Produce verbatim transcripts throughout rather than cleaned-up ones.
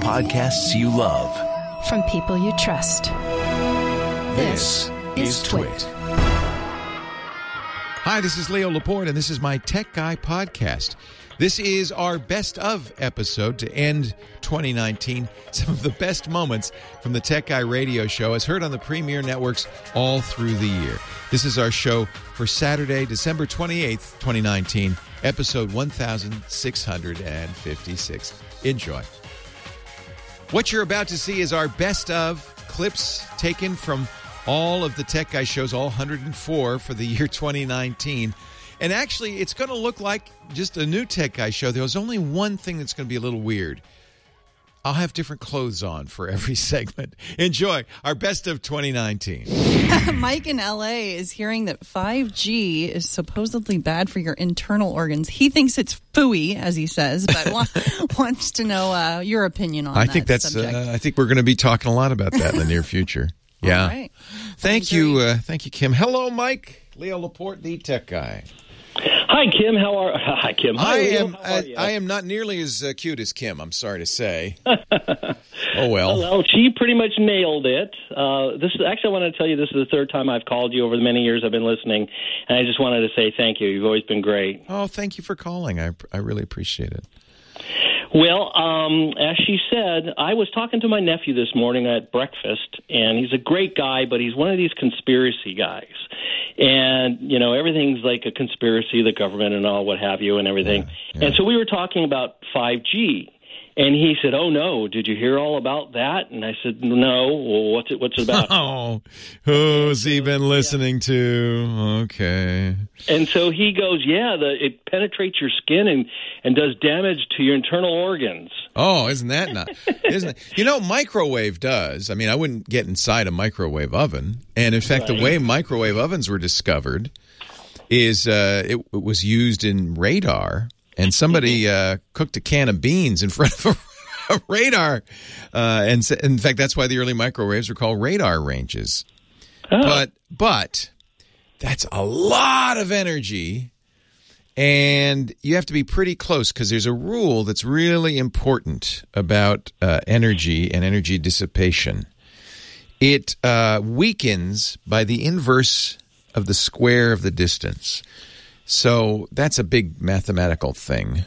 podcasts you love. From people you trust. This is Twit. Hi, this is Leo Laporte, and this is my Tech Guy podcast. This is our best of episode to end twenty nineteen. Some of the best moments from the Tech Guy radio show as heard on the Premier Networks all through the year. This is our show for Saturday, December twenty-eighth, twenty nineteen, episode one thousand six hundred fifty-six. Enjoy. What you're about to see is our best of clips taken from all of the Tech Guy shows, all one hundred four for the year twenty nineteen. And actually, it's going to look like just a new Tech Guy show. There's only one thing that's going to be a little weird. I'll have different clothes on for every segment. Enjoy our best of twenty nineteen. Mike in L A is hearing that five G is supposedly bad for your internal organs. He thinks it's phooey, as he says, but wa- wants to know uh, your opinion on I that think that's. Uh, I think we're going to be talking a lot about that in the near future. Yeah. All right. Thank you, uh, thank you, Kim. Hello, Mike. Leo Laporte, the Tech Guy. Hi, Kim. How are? Hi, Kim. Hi, I Leo. am. How are I, you? I am not nearly as uh, cute as Kim. I'm sorry to say. Oh well. Well, she pretty much nailed it. Uh, this is actually. I wanted to tell you this is the third time I've called you over the many years I've been listening, and I just wanted to say thank you. You've always been great. Oh, thank you for calling. I I really appreciate it. Well, um, as she said, I was talking to my nephew this morning at breakfast, and he's a great guy, but he's one of these conspiracy guys. And, you know, everything's like a conspiracy, the government and all, what have you, and everything. Yeah, yeah. And so we were talking about five G. And he said, "Oh no! Did you hear all about that?" And I said, "No. Well, what's it? What's it about?" Oh, who's he been listening to? Okay. And so he goes, "Yeah, the, it penetrates your skin and, and does damage to your internal organs." Oh, isn't that not? Isn't it? You know, microwave does. I mean, I wouldn't get inside a microwave oven. And in fact, Right. the way microwave ovens were discovered is uh, it, it was used in radar. And somebody uh, cooked a can of beans in front of a, a radar. Uh, and so, in fact, that's why the early microwaves were called radar ranges. Oh. But but that's a lot of energy. And you have to be pretty close because there's a rule that's really important about uh, energy and energy dissipation. It uh, weakens by the inverse of the square of the distance. So that's a big mathematical thing.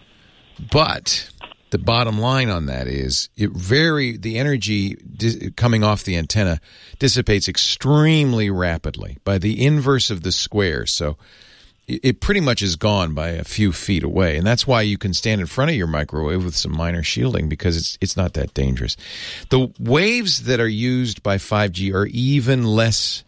But the bottom line on that is it very the energy di- coming off the antenna dissipates extremely rapidly by the inverse of the square. So it, it pretty much is gone by a few feet away. And that's why you can stand in front of your microwave with some minor shielding because it's it's not that dangerous. The waves that are used by five G are even less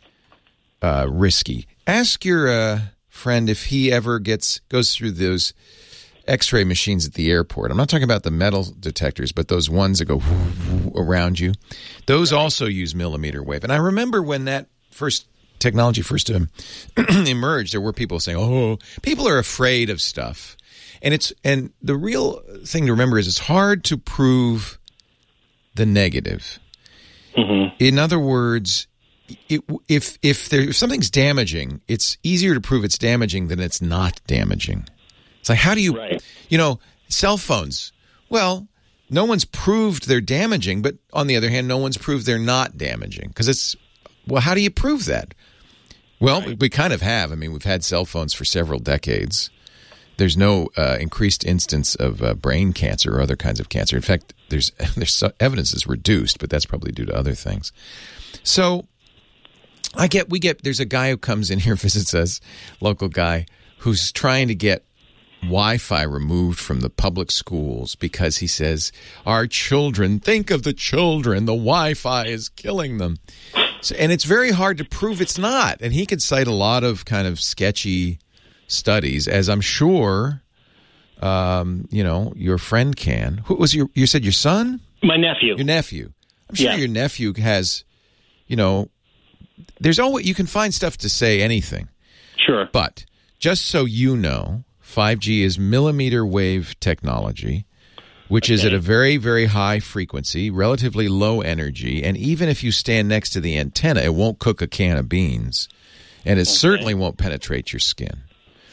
uh, risky. Ask your uh, friend if he ever gets goes through those X-ray machines at the airport. I'm not talking about the metal detectors, but those ones that go around you. Those also use millimeter wave. And I remember when that first technology first um, emerged, there were people saying, "Oh, people are afraid of stuff." And it's and the real thing to remember is it's hard to prove the negative. Mm-hmm. In other words, It, if if, there, if something's damaging, it's easier to prove it's damaging than it's not damaging. It's like, how do you, Right. you know, cell phones. Well, no one's proved they're damaging, but on the other hand, no one's proved they're not damaging. Because it's, well, how do you prove that? Well, right. we, we kind of have. I mean, we've had cell phones for several decades. There's no uh, increased instance of uh, brain cancer or other kinds of cancer. In fact, there's there's so, evidence is reduced, but that's probably due to other things. So, I get, we get, there's a guy who comes in here, visits us, local guy, who's trying to get Wi-Fi removed from the public schools because he says, our children, think of the children, the Wi-Fi is killing them. So, and it's very hard to prove it's not. And he could cite a lot of kind of sketchy studies, as I'm sure, um, you know, your friend can. Who was your, you said your son? My nephew. Your nephew. I'm sure Yeah. your nephew has, you know, there's always, you can find stuff to say anything. Sure. But just so you know, five G is millimeter wave technology, which okay. is at a very, very high frequency, relatively low energy, and even if you stand next to the antenna, it won't cook a can of beans, and it okay. certainly won't penetrate your skin.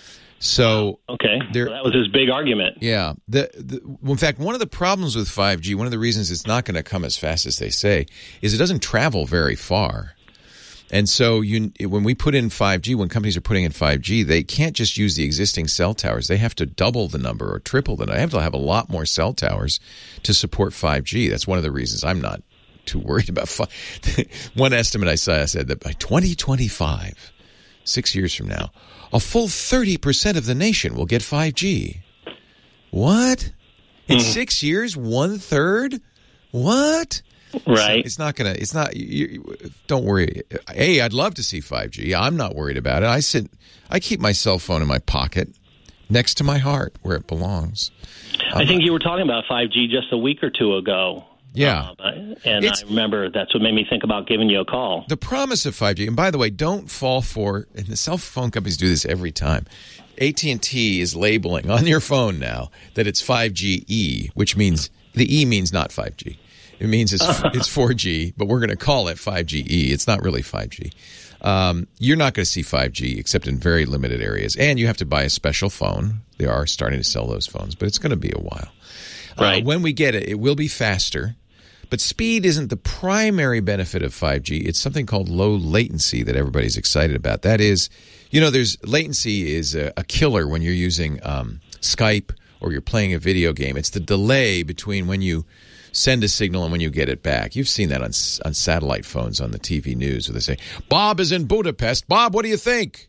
So okay, there, well, that was his big argument. Yeah. The, the, in fact, one of the problems with five G, one of the reasons it's not going to come as fast as they say, is it doesn't travel very far. And so you, when we put in five G, when companies are putting in five G, they can't just use the existing cell towers. They have to double the number or triple the number. They have to have a lot more cell towers to support five G. That's one of the reasons I'm not too worried about five. One estimate I saw said that by twenty twenty-five, six years from now, a full thirty percent of the nation will get five G. What? In mm. six years, one third? What? Right. So it's not going to, it's not, you, you, don't worry. A, I'd love to see five G. I'm not worried about it. I sit, I keep my cell phone in my pocket next to my heart where it belongs. I think you were talking about five G just a week or two ago. Yeah. Um, and it's, I remember that's what made me think about giving you a call. The promise of five G, and by the way, don't fall for, and the cell phone companies do this every time. A T and T is labeling on your phone now that it's five G E, which means, the E means not five G. It means it's it's four G, but we're going to call it five G E. It's not really five G. Um, you're not going to see five G except in very limited areas. And you have to buy a special phone. They are starting to sell those phones, but it's going to be a while. Right. Uh, when we get it, it will be faster. But speed isn't the primary benefit of five G. It's something called low latency that everybody's excited about. That is, you know, there's latency is a, a killer when you're using um, Skype or you're playing a video game. It's the delay between when you send a signal and when you get it back. You've seen that on on satellite phones on the T V news where they say, Bob is in Budapest. Bob, what do you think?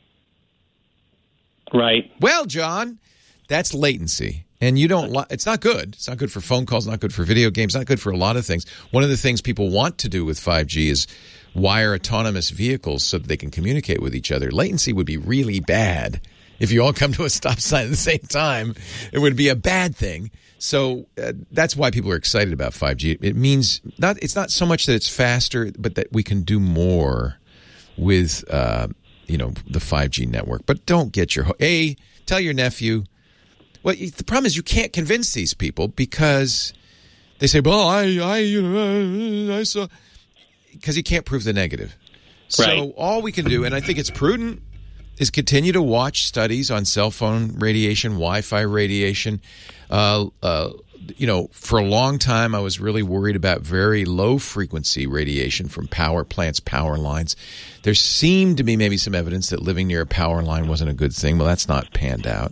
Right. Well, John, that's latency. And you don't. Li- it's not good. It's not good for phone calls. Not good for video games. Not good for a lot of things. One of the things people want to do with five G is wire autonomous vehicles so that they can communicate with each other. Latency would be really bad if you all come to a stop sign at the same time. It would be a bad thing. So uh, that's why people are excited about five G. It means not. It's not so much that it's faster, but that we can do more with uh, you know the five G network. But don't get your a tell your nephew. Well, the problem is you can't convince these people because they say, "Well, I, I, uh, I saw," because you can't prove the negative. So right. all we can do, and I think it's prudent, is continue to watch studies on cell phone radiation, Wi-Fi radiation. Uh, uh, you know, for a long time, I was really worried about very low-frequency radiation from power plants, power lines. There seemed to be maybe some evidence that living near a power line wasn't a good thing. Well, that's not panned out.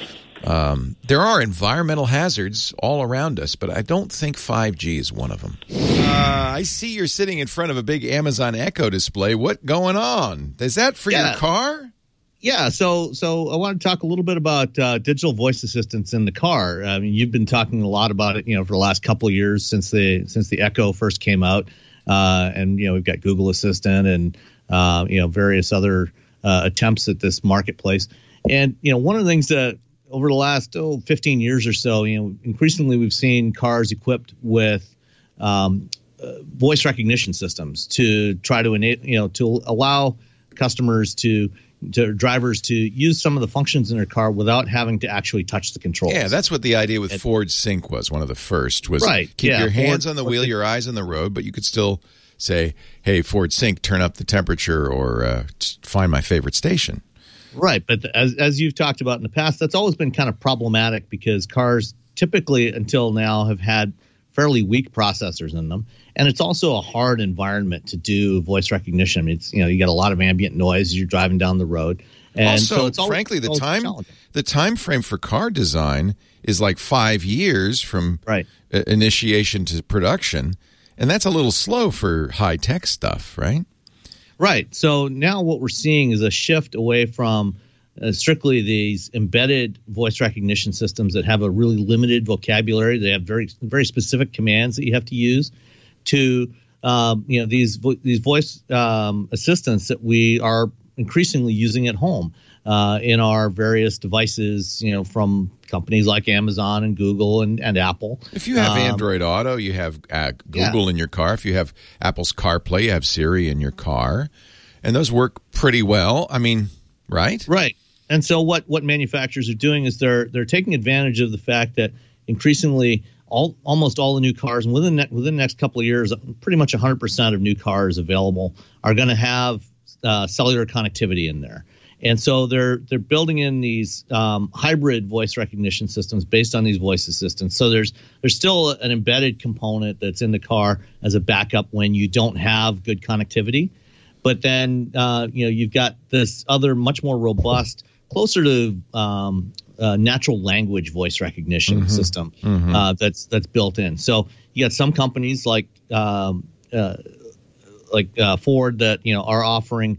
Um, there are environmental hazards all around us, but I don't think five G is one of them. Uh, I see you're sitting in front of a big Amazon Echo display. What going on? Is that for yeah. your car? Yeah, so so I want to talk a little bit about uh, digital voice assistants in the car. I mean, you've been talking a lot about it, you know, for the last couple of years since the since the Echo first came out, uh, and you know we've got Google Assistant and uh, you know various other uh, attempts at this marketplace. And you know, one of the things that over the last oh, fifteen years or so, you know, increasingly we've seen cars equipped with um, uh, voice recognition systems to try to enable, you know, to allow customers to, to drivers to use some of the functions in their car without having to actually touch the controls. Yeah, that's what the idea with Ford Sync was. One of the first was right, keep yeah, your hands Ford, on the wheel, your eyes on the road, but you could still say, "Hey, Ford Sync, turn up the temperature," or uh, find my favorite station. Right, but as as you've talked about in the past, that's always been kind of problematic because cars typically until now have had fairly weak processors in them, and it's also a hard environment to do voice recognition. I mean, it's, you know, you got a lot of ambient noise as you're driving down the road, and also, so it's always, frankly, the always time the time frame for car design is like five years from right. initiation to production, and that's a little slow for high tech stuff, right? Right. So now what we're seeing is a shift away from uh, strictly these embedded voice recognition systems that have a really limited vocabulary. They have very very specific commands that you have to use to um, you know these vo- these voice um, assistants that we are increasingly using at home uh, in our various devices. You know, from companies like Amazon and Google and, and Apple. If you have um, Android Auto, you have uh, Google yeah. in your car. If you have Apple's CarPlay, you have Siri in your car. And those work pretty well. I mean, right? Right. And so what, what manufacturers are doing is they're they're taking advantage of the fact that increasingly all almost all the new cars, and within, within the next couple of years, pretty much one hundred percent of new cars available are going to have uh, cellular connectivity in there. And so they're they're building in these um, hybrid voice recognition systems based on these voice assistants. So there's there's still an embedded component that's in the car as a backup when you don't have good connectivity. But then uh, you know you've got this other much more robust, closer to um, uh, natural language voice recognition mm-hmm. system mm-hmm. Uh, that's that's built in. So you got some companies like um, uh, like uh, Ford that you know are offering.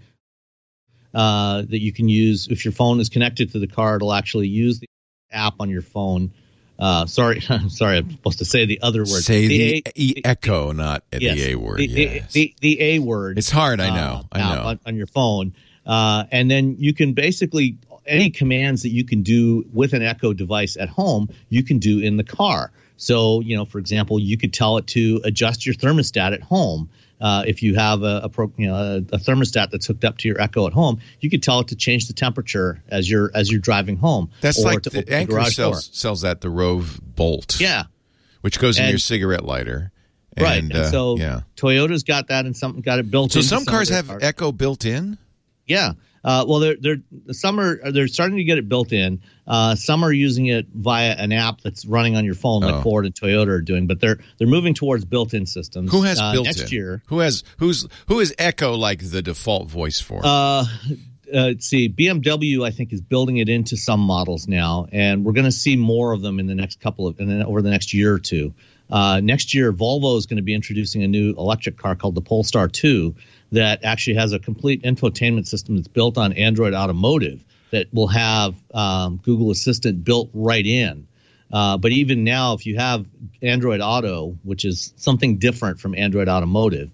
Uh, that you can use if your phone is connected to the car. It'll actually use the app on your phone. Uh, sorry, sorry, I'm supposed to say the other word. Say the, the, a, e echo, not yes, the A word. The, yes. the, the, the A word. It's hard, I know. Uh, I know. On, on your phone. Uh, and then you can basically, any commands that you can do with an Echo device at home, you can do in the car. So, you know, for example, you could tell it to adjust your thermostat at home. Uh, if you have a, a, pro, you know, a, a thermostat that's hooked up to your Echo at home, you could tell it to change the temperature as you're as you're driving home. That's or like to the Anchor the sells, sells that, the Rove Bolt. Yeah. Which goes in and, your cigarette lighter. And, right. And uh, so yeah. Toyota's got that and some got it built so in. So some cars some have cars. Echo built in? Yeah. Uh, well, they're they're some are they're starting to get it built in. Uh, some are using it via an app that's running on your phone, like oh. Ford and Toyota are doing. But they're they're moving towards built-in systems. Who has uh, built-in next year? Who has who's who is Echo like the default voice for? Uh, uh, let's see. B M W, I think, is building it into some models now, and we're going to see more of them in the next couple of and then over the next year or two. Uh, next year, Volvo is going to be introducing a new electric car called the Polestar two that actually has a complete infotainment system that's built on Android Automotive that will have um, Google Assistant built right in. Uh, but even now, if you have Android Auto, which is something different from Android Automotive,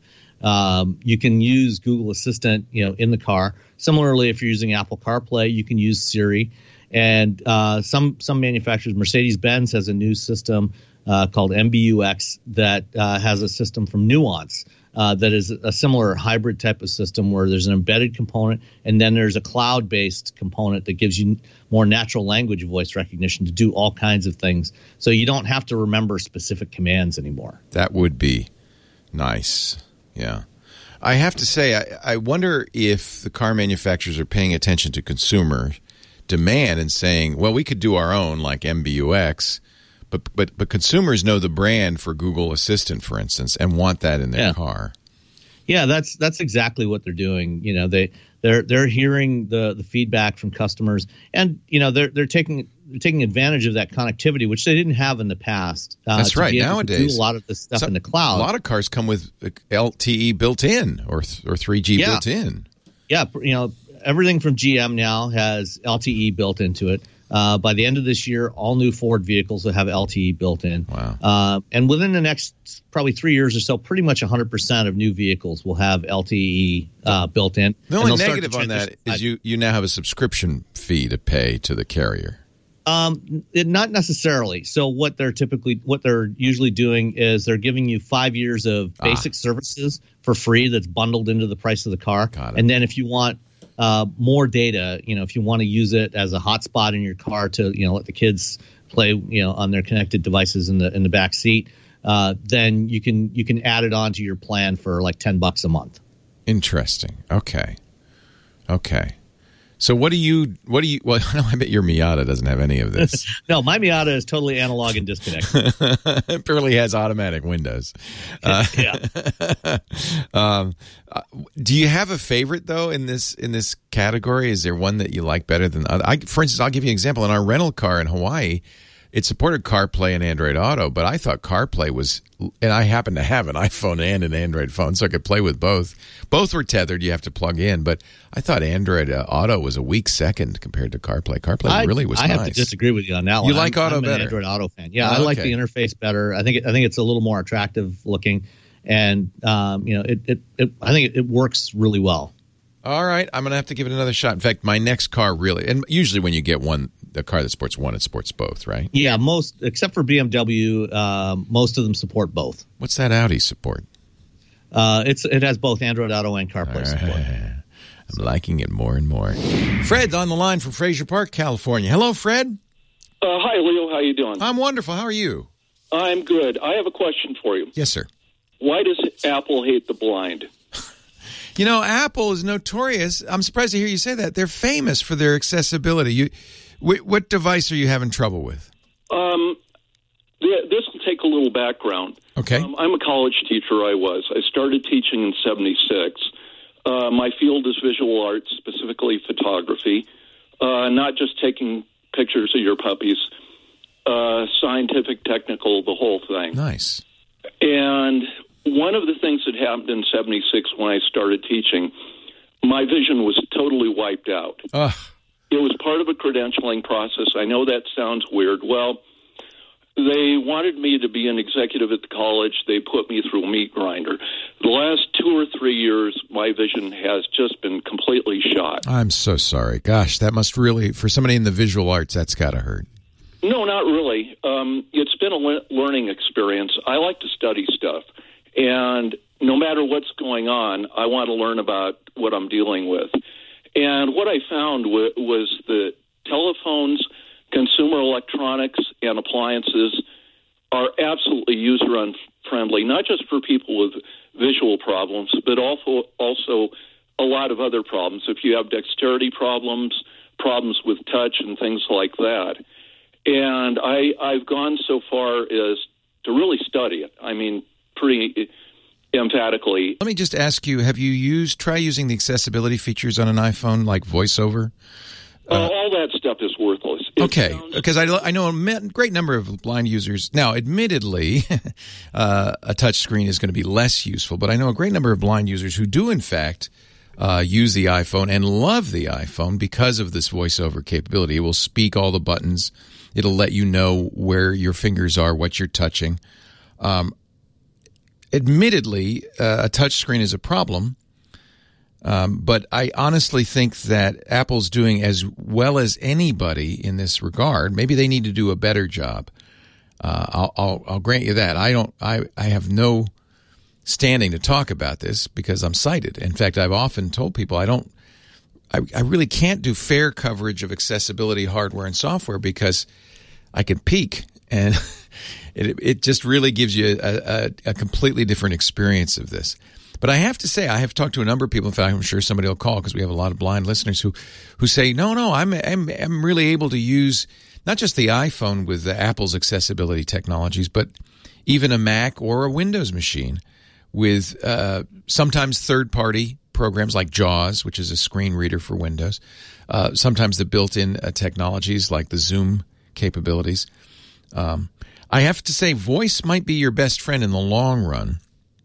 um, you can use Google Assistant, you know, in the car. Similarly, if you're using Apple CarPlay, you can use Siri. And uh, some some manufacturers, Mercedes-Benz has a new system uh, called M B U X that uh, has a system from Nuance. Uh, that is a similar hybrid type of system where there's an embedded component and then there's a cloud-based component that gives you more natural language voice recognition to do all kinds of things. So you don't have to remember specific commands anymore. That would be nice. Yeah. I have to say, I, I wonder if the car manufacturers are paying attention to consumer demand and saying, well, we could do our own like M B U X. But but but consumers know the brand for Google Assistant, for instance, and want that in their yeah. car. Yeah, that's that's exactly what they're doing. You know, they they're they're hearing the the feedback from customers, and you know they're they're taking they're taking advantage of that connectivity, which they didn't have in the past. Uh, that's right. Nowadays, do a lot of this stuff some, in the cloud. A lot of cars come with L T E built in or or three G yeah. built in. Yeah, you know, everything from G M now has L T E built into it. Uh, by the end of this year, all new Ford vehicles will have L T E built in. Wow. Uh, and within the next probably three years or so, pretty much one hundred percent of new vehicles will have L T E uh, built in. The only negative on that is you, you now have a subscription fee to pay to the carrier. Um, it, not necessarily. So what they're typically, what they're usually doing is they're giving you five years of basic ah. services for free that's bundled into the price of the car. Got it. And then if you want Uh, more data, you know, if you want to use it as a hotspot in your car to, you know, let the kids play, you know, on their connected devices in the in the back seat, uh, then you can you can add it onto your plan for like ten bucks a month. Interesting. Okay. Okay. So what do you what do you well I bet your Miata doesn't have any of this. No, my Miata is totally analog and disconnected. It barely has automatic windows. Uh, yeah. um, uh, do you have a favorite though in this in this category? Is there one that you like better than the other? I, for instance, I'll give you an example. In our rental car in Hawaii, it supported CarPlay and Android Auto, but I thought CarPlay was, and I happen to have an iPhone and an Android phone, so I could play with both. Both were tethered; you have to plug in. But I thought Android uh, Auto was a weak second compared to CarPlay. CarPlay I, really was I nice. have to disagree with you on that one. You like I'm, Auto I'm better? an Android Auto fan. Yeah, oh, I like okay. the interface better. I think it, I think it's a little more attractive looking, and um, you know, it, it, it I think it, it works really well. All right, I'm going to have to give it another shot. In fact, my next car really, and usually when you get one, the car that sports one, it sports both, right? Yeah, most, except for B M W, uh, most of them support both. What's that Audi support? Uh, it's It has both Android Auto and CarPlay right. support. I'm liking it more and more. Fred's on the line from Fraser Park, California. Hello, Fred. Uh, hi, Leo. How you doing? I'm wonderful. How are you? I'm good. I have a question for you. Yes, sir. Why does Apple hate the blind? You know, Apple is notorious. I'm surprised to hear you say that. They're famous for their accessibility. You, wh- what device are you having trouble with? Um, th- this will take a little background. Okay. Um, I'm a college teacher. I was. I started teaching in seventy-six. Uh, my field is visual arts, specifically photography, uh, not just taking pictures of your puppies, uh, scientific, technical, the whole thing. Nice. And one of the things that happened in seventy-six when I started teaching, my vision was totally wiped out. Ugh. It was part of a credentialing process. I know that sounds weird. Well, they wanted me to be an executive at the college. They put me through a meat grinder. The last two or three years, my vision has just been completely shot. I'm so sorry. Gosh, that must really, for somebody in the visual arts, that's got to hurt. No, not really. Um, it's been a le- learning experience. I like to study stuff. And no matter what's going on, I want to learn about what I'm dealing with. And what I found w- was that telephones, consumer electronics, and appliances are absolutely user-unfriendly, not just for people with visual problems, but also, also a lot of other problems. If you have dexterity problems, problems with touch, and things like that. And I, I've gone so far as to really study it. I mean, pretty emphatically. Let me just ask you, have you used, try using the accessibility features on an iPhone like VoiceOver? Uh, uh, all that stuff is worthless. It okay, sounds- because I, I know a great number of blind users. Now, admittedly, uh, a touch screen is going to be less useful, but I know a great number of blind users who do, in fact, uh, use the iPhone and love the iPhone because of this VoiceOver capability. It will speak all the buttons. It'll let you know where your fingers are, what you're touching. Um, admittedly, uh, a touch screen is a problem. Um, but I honestly think that Apple's doing as well as anybody in this regard. Maybe they need to do a better job. Uh, I'll, I'll, I'll grant you that. I don't. I, I have no standing to talk about this because I'm sighted. In fact, I've often told people I don't. I, I really can't do fair coverage of accessibility hardware and software because I can peek, and it it just really gives you a, a, a completely different experience of this. But I have to say, I have talked to a number of people. In fact, I'm sure somebody will call because we have a lot of blind listeners who, who say, no, no, I'm, I'm, I'm really able to use not just the iPhone with the Apple's accessibility technologies, but even a Mac or a Windows machine with uh, sometimes third-party programs like JAWS, which is a screen reader for Windows, uh, sometimes the built-in uh, technologies like the Zoom capabilities. Um, I have to say, voice might be your best friend in the long run.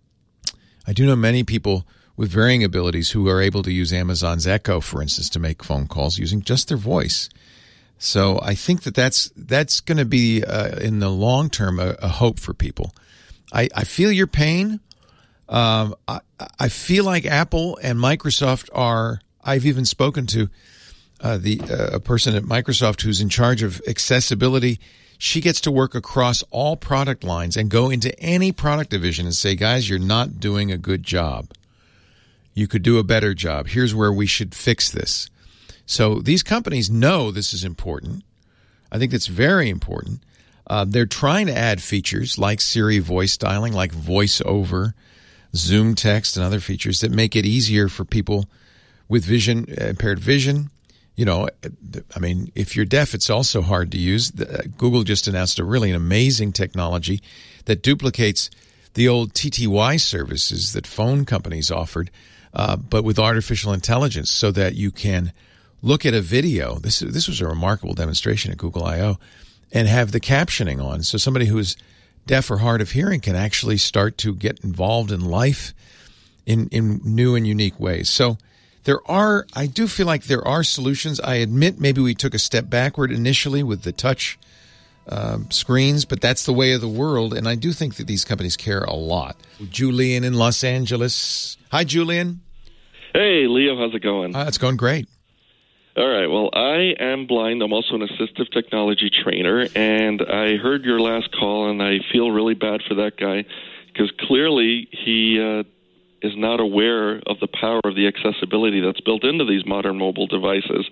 I do know many people with varying abilities who are able to use Amazon's Echo, for instance, to make phone calls using just their voice. So I think that that's, that's going to be, uh, in the long term, a, a hope for people. I, I feel your pain. Um, I, I feel like Apple and Microsoft are, I've even spoken to uh, the uh, a person at Microsoft who's in charge of accessibility. She gets to work across all product lines and go into any product division and say, guys, you're not doing a good job. You could do a better job. Here's where we should fix this. So these companies know this is important. I think that's very important. Uh, they're trying to add features like Siri voice dialing, like VoiceOver, Zoom text, and other features that make it easier for people with vision, impaired vision. You know, I mean, if you're deaf, it's also hard to use. Google just announced a really amazing technology that duplicates the old T T Y services that phone companies offered, uh, but with artificial intelligence so that you can look at a video. This, this was a remarkable demonstration at Google I O and have the captioning on. So somebody who is deaf or hard of hearing can actually start to get involved in life in, in new and unique ways. So there are, I do feel like there are solutions. I admit maybe we took a step backward initially with the touch uh, screens, but that's the way of the world. And I do think that these companies care a lot. Julian in Los Angeles. Hi, Julian. Hey, Leo. How's it going? Uh, it's going great. All right. Well, I am blind. I'm also an assistive technology trainer. And I heard your last call, and I feel really bad for that guy because clearly he uh, is not aware of the power of the accessibility that's built into these modern mobile devices.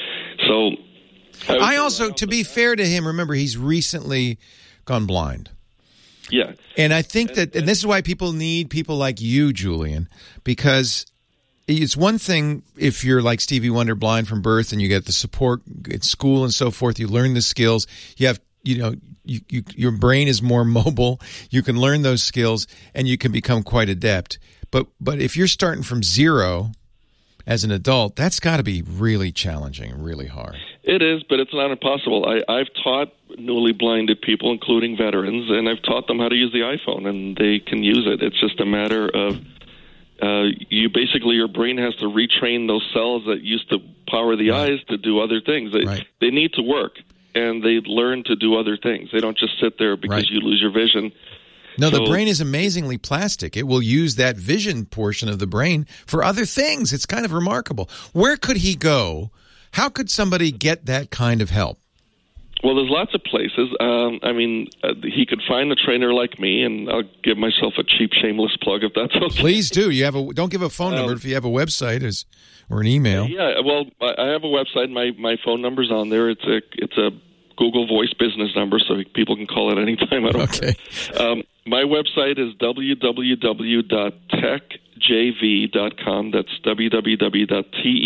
So I, I also, to be fair to him, remember, he's recently gone blind. Yeah. And I think that, and this is why people need people like you, Julian, because it's one thing if you're like Stevie Wonder, blind from birth, and you get the support at school and so forth. You learn the skills. You have, you know, you, you, your brain is more mobile. You can learn those skills, and you can become quite adept. But but if you're starting from zero as an adult, that's got to be really challenging, really hard. It is, but it's not impossible. I, I've taught newly blinded people, including veterans, and I've taught them how to use the iPhone, and they can use it. It's just a matter of uh, you basically, your brain has to retrain those cells that used to power the Right. eyes to do other things. They, Right. they need to work, and they learn to do other things. They don't just sit there because Right. you lose your vision. No, the So- brain is amazingly plastic. It will use that vision portion of the brain for other things. It's kind of remarkable. Where could he go? How could somebody get that kind of help? Well, there's lots of places. Um, I mean, uh, he could find a trainer like me, and I'll give myself a cheap, shameless plug if that's okay. Please do. You have a don't give a phone number Um, if you have a website is, or an email. Yeah, well, I I have a website. My my phone number's on there. It's a it's a Google Voice business number, so people can call it anytime. I don't Okay. care. Um, my website is w w w dot tech j v dot com. That's w w w dot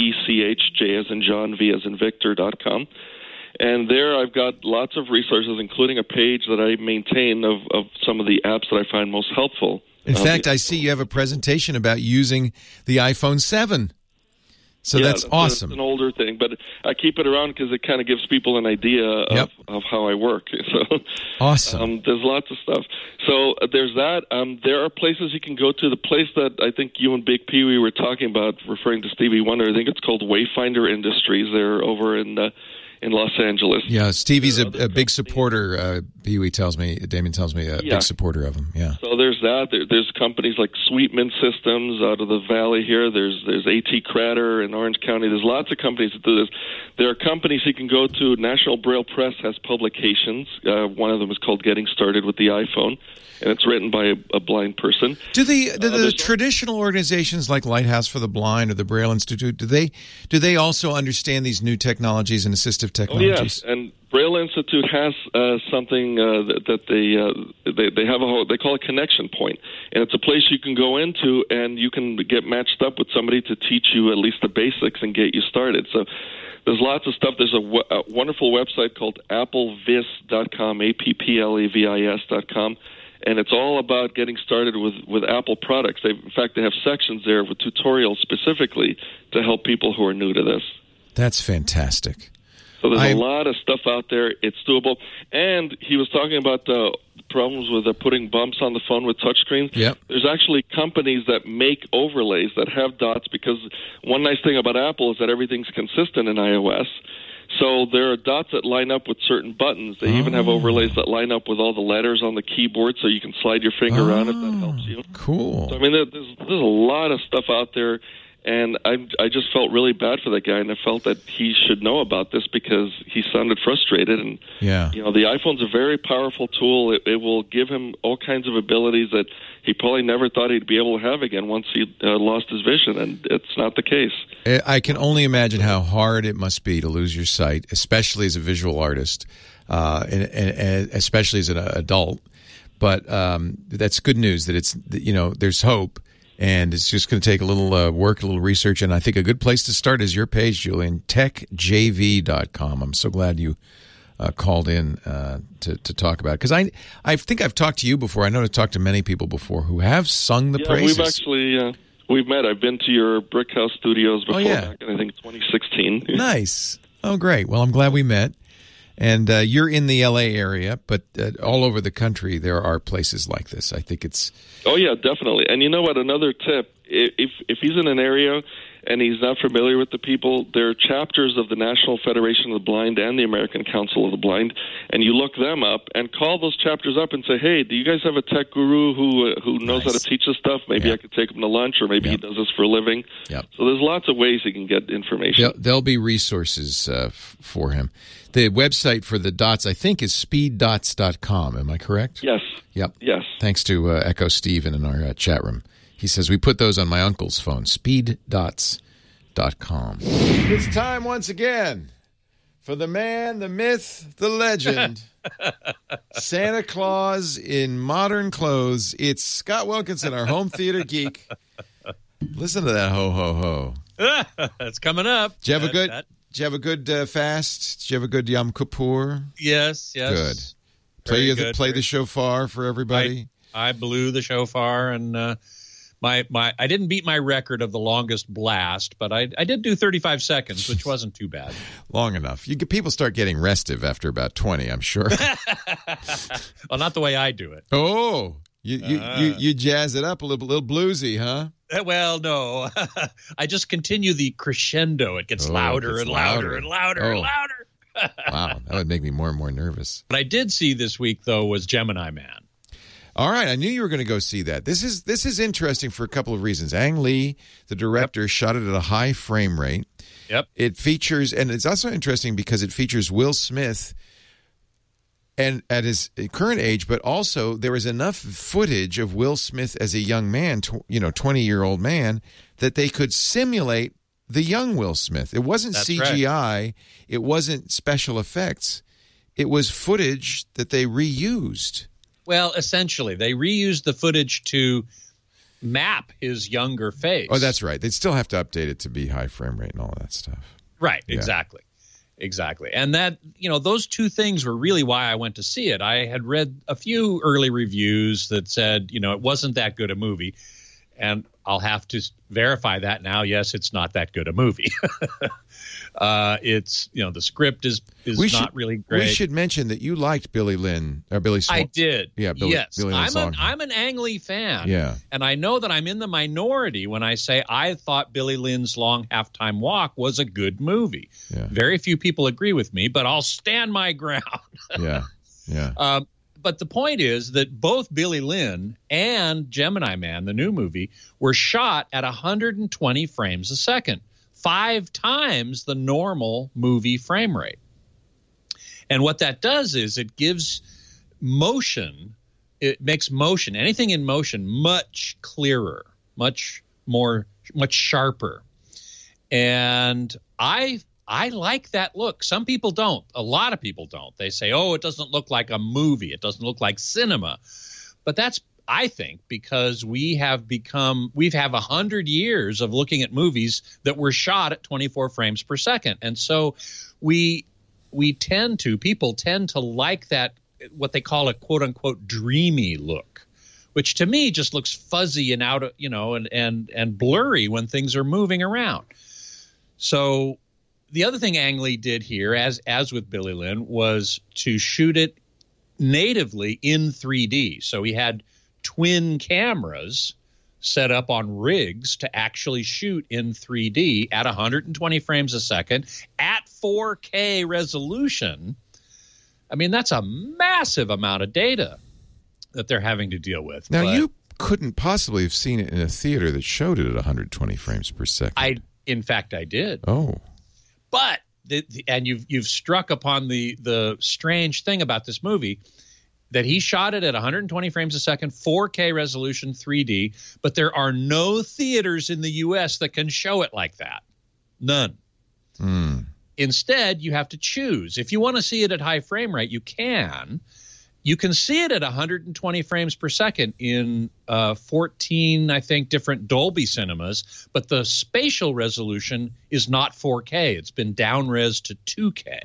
tech as in John, V as in Victor dot com. And there I've got lots of resources, including a page that I maintain of, of some of the apps that I find most helpful. In Uh, fact, the- I see you have a presentation about using the iPhone seven. So Yeah, that's awesome. It's an older thing, but I keep it around because it kind of gives people an idea of, Yep. of how I work. So Awesome. um, there's lots of stuff. So uh, there's that. Um, there are places you can go to. The place that I think you and Big Pee Wee were talking about, referring to Stevie Wonder, I think it's called Wayfinder Industries. They're over in uh, in Los Angeles. Yeah, Stevie's a, There are other a big companies. supporter. Uh, Pee Wee tells me, Damon tells me, a Yeah. big supporter of him. Yeah. So there's that. There, there's companies like Sweetman Systems out of the valley here. There's there's AT Crater in Orange County. There's lots of companies that do this. There are companies you can go to. National Braille Press has publications. Uh, one of them is called Getting Started with the iPhone, and it's written by a, a blind person. Do the do Uh, the there's- traditional organizations like Lighthouse for the Blind or the Braille Institute, do they do they also understand these new technologies and assistive Oh, technologies? yes, and Braille Institute has uh, something uh, that, that they, uh, they they have a whole, they call a connection point, and it's a place you can go into and you can get matched up with somebody to teach you at least the basics and get you started. So there's lots of stuff. There's a, w- a wonderful website called applevis dot com, A P P L E V I S dot com. And it's all about getting started with, with Apple products. They, in fact, they have sections there with tutorials specifically to help people who are new to this. That's fantastic. So there's I'm- a lot of stuff out there. It's doable. And he was talking about the problems with uh, putting bumps on the phone with touchscreens. Yep. There's actually companies that make overlays that have dots, because one nice thing about Apple is that everything's consistent in iOS. So there are dots that line up with certain buttons. They even have overlays that line up with all the letters on the keyboard, so you can slide your finger around if that helps you. Cool. So, I mean, there- there's, there's a lot of stuff out there, and I, I just felt really bad for that guy, and I felt that he should know about this because he sounded frustrated. And, Yeah. you know, the iPhone's a very powerful tool. It, it will give him all kinds of abilities that he probably never thought he'd be able to have again once he uh, lost his vision, and it's not the case. I can only imagine how hard it must be to lose your sight, especially as a visual artist, uh, and, and, and especially as an adult. But um, that's good news that it's, you know, there's hope, and it's just going to take a little uh, work, a little research. And I think a good place to start is your page, Julian, tech j v dot com. I'm so glad you uh, called in uh, to, to talk about it. Because I, I think I've talked to you before. I know I've talked to many people before who have sung the yeah, praises. we've actually uh, we've met. I've been to your Brick House Studios before, Oh, yeah. back in, I think, twenty sixteen. Nice. Oh, great. Well, I'm glad we met. And uh, you're in the L A area, but uh, all over the country there are places like this. I think it's... Oh, yeah, definitely. And you know what? Another tip, i- if if he's in an area and he's not familiar with the people, there are chapters of the National Federation of the Blind and the American Council of the Blind, and you look them up and call those chapters up and say, hey, do you guys have a tech guru who uh, who knows how Nice. to teach this stuff? Maybe Yeah. I could take him to lunch, or maybe Yep. he does this for a living. Yep. So there's lots of ways he can get information. There'll, there'll be resources uh, f- for him. The website for the dots, I think, is speed dots dot com. Am I correct? Yes. Yep. Yes. Thanks to uh, Echo Steven in our uh, chat room. He says, we put those on my uncle's phone, speed dots dot com. It's time once again for the man, the myth, the legend, Santa Claus in modern clothes. It's Scott Wilkinson, our home theater geek. Listen to that ho ho ho. That's coming up. Did you have that, a good? That. Did you have a good uh, fast? Did you have a good Yom Kippur? Yes, yes. Good. Play Very the good. play the shofar for everybody. I, I blew the shofar, and uh, my my I didn't beat my record of the longest blast, but I I did do thirty-five seconds, which wasn't too bad. Long enough. You get, people start getting restive after about twenty, I'm sure. Well, not the way I do it. Oh, you you, Uh. you you jazz it up a little, little bluesy, huh? Well, no. I just continue the crescendo. It gets Oh, it louder gets and louder, louder. and louder Oh. and louder. Wow, that would make me more and more nervous. What I did see this week, though, was Gemini Man. All right, I knew you were going to go see that. This is this is interesting for a couple of reasons. Ang Lee, the director, yep. shot it at a high frame rate. Yep. It features, and it's also interesting because it features Will Smith, and at his current age, but also there is enough footage of Will Smith as a young man, tw- you know, twenty-year-old man, that they could simulate the young Will Smith. It wasn't That's C G I. right. It wasn't special effects. It was footage that they reused. Well, essentially, they reused the footage to map his younger face. Oh, that's right. They'd still have to update it to be high frame rate and all that stuff. Right, Yeah. exactly. Exactly. And that, you know, those two things were really why I went to see it. I had read a few early reviews that said, you know, it wasn't that good a movie. And I'll have to verify that now. Yes, it's not that good a movie. uh, it's, you know, the script is is We not should- really great. We should mention that you liked Billy Lynn or Billy. Swan- I did. Yeah, Billy, yes. Billy Lynn I'm an Songhagen. I'm an Ang Lee fan. Yeah. And I know that I'm in the minority when I say I thought Billy Lynn's Long Halftime Walk was a good movie. Yeah. Very few people agree with me, but I'll stand my ground. Yeah, yeah. Um, but the point is that both Billy Lynn and Gemini Man, the new movie, were shot at one hundred twenty frames a second, five times the normal movie frame rate. And what that does is it gives motion, it makes motion, anything in motion, much clearer, much more, much sharper. And I I like that look. Some people don't. A lot of people don't. They say, oh, it doesn't look like a movie. It doesn't look like cinema. But that's, I think, because we have become, we've have a hundred years of looking at movies that were shot at twenty-four frames per second. And so we, we tend to, people tend to like that, what they call a quote unquote dreamy look, which to me just looks fuzzy and out of, you know, and, and, and blurry when things are moving around. So, the other thing Ang Lee did here, as as with Billy Lynn, was to shoot it natively in three D. So he had twin cameras set up on rigs to actually shoot in three D at one hundred twenty frames a second at four K resolution. I mean, that's a massive amount of data that they're having to deal with. Now, But you couldn't possibly have seen it in a theater that showed it at one hundred twenty frames per second. I, in fact, I did. Oh. But the, the, and you've you've struck upon the the strange thing about this movie, that he shot it at one hundred twenty frames a second, four K resolution, three D, but there are no theaters in the U S that can show it like that. None. Mm. Instead, you have to choose. If you want to see it at high frame rate, you can. You can see it at one hundred twenty frames per second in uh, fourteen, I think, different Dolby cinemas, but the spatial resolution is not four K. It's been down-res to two K.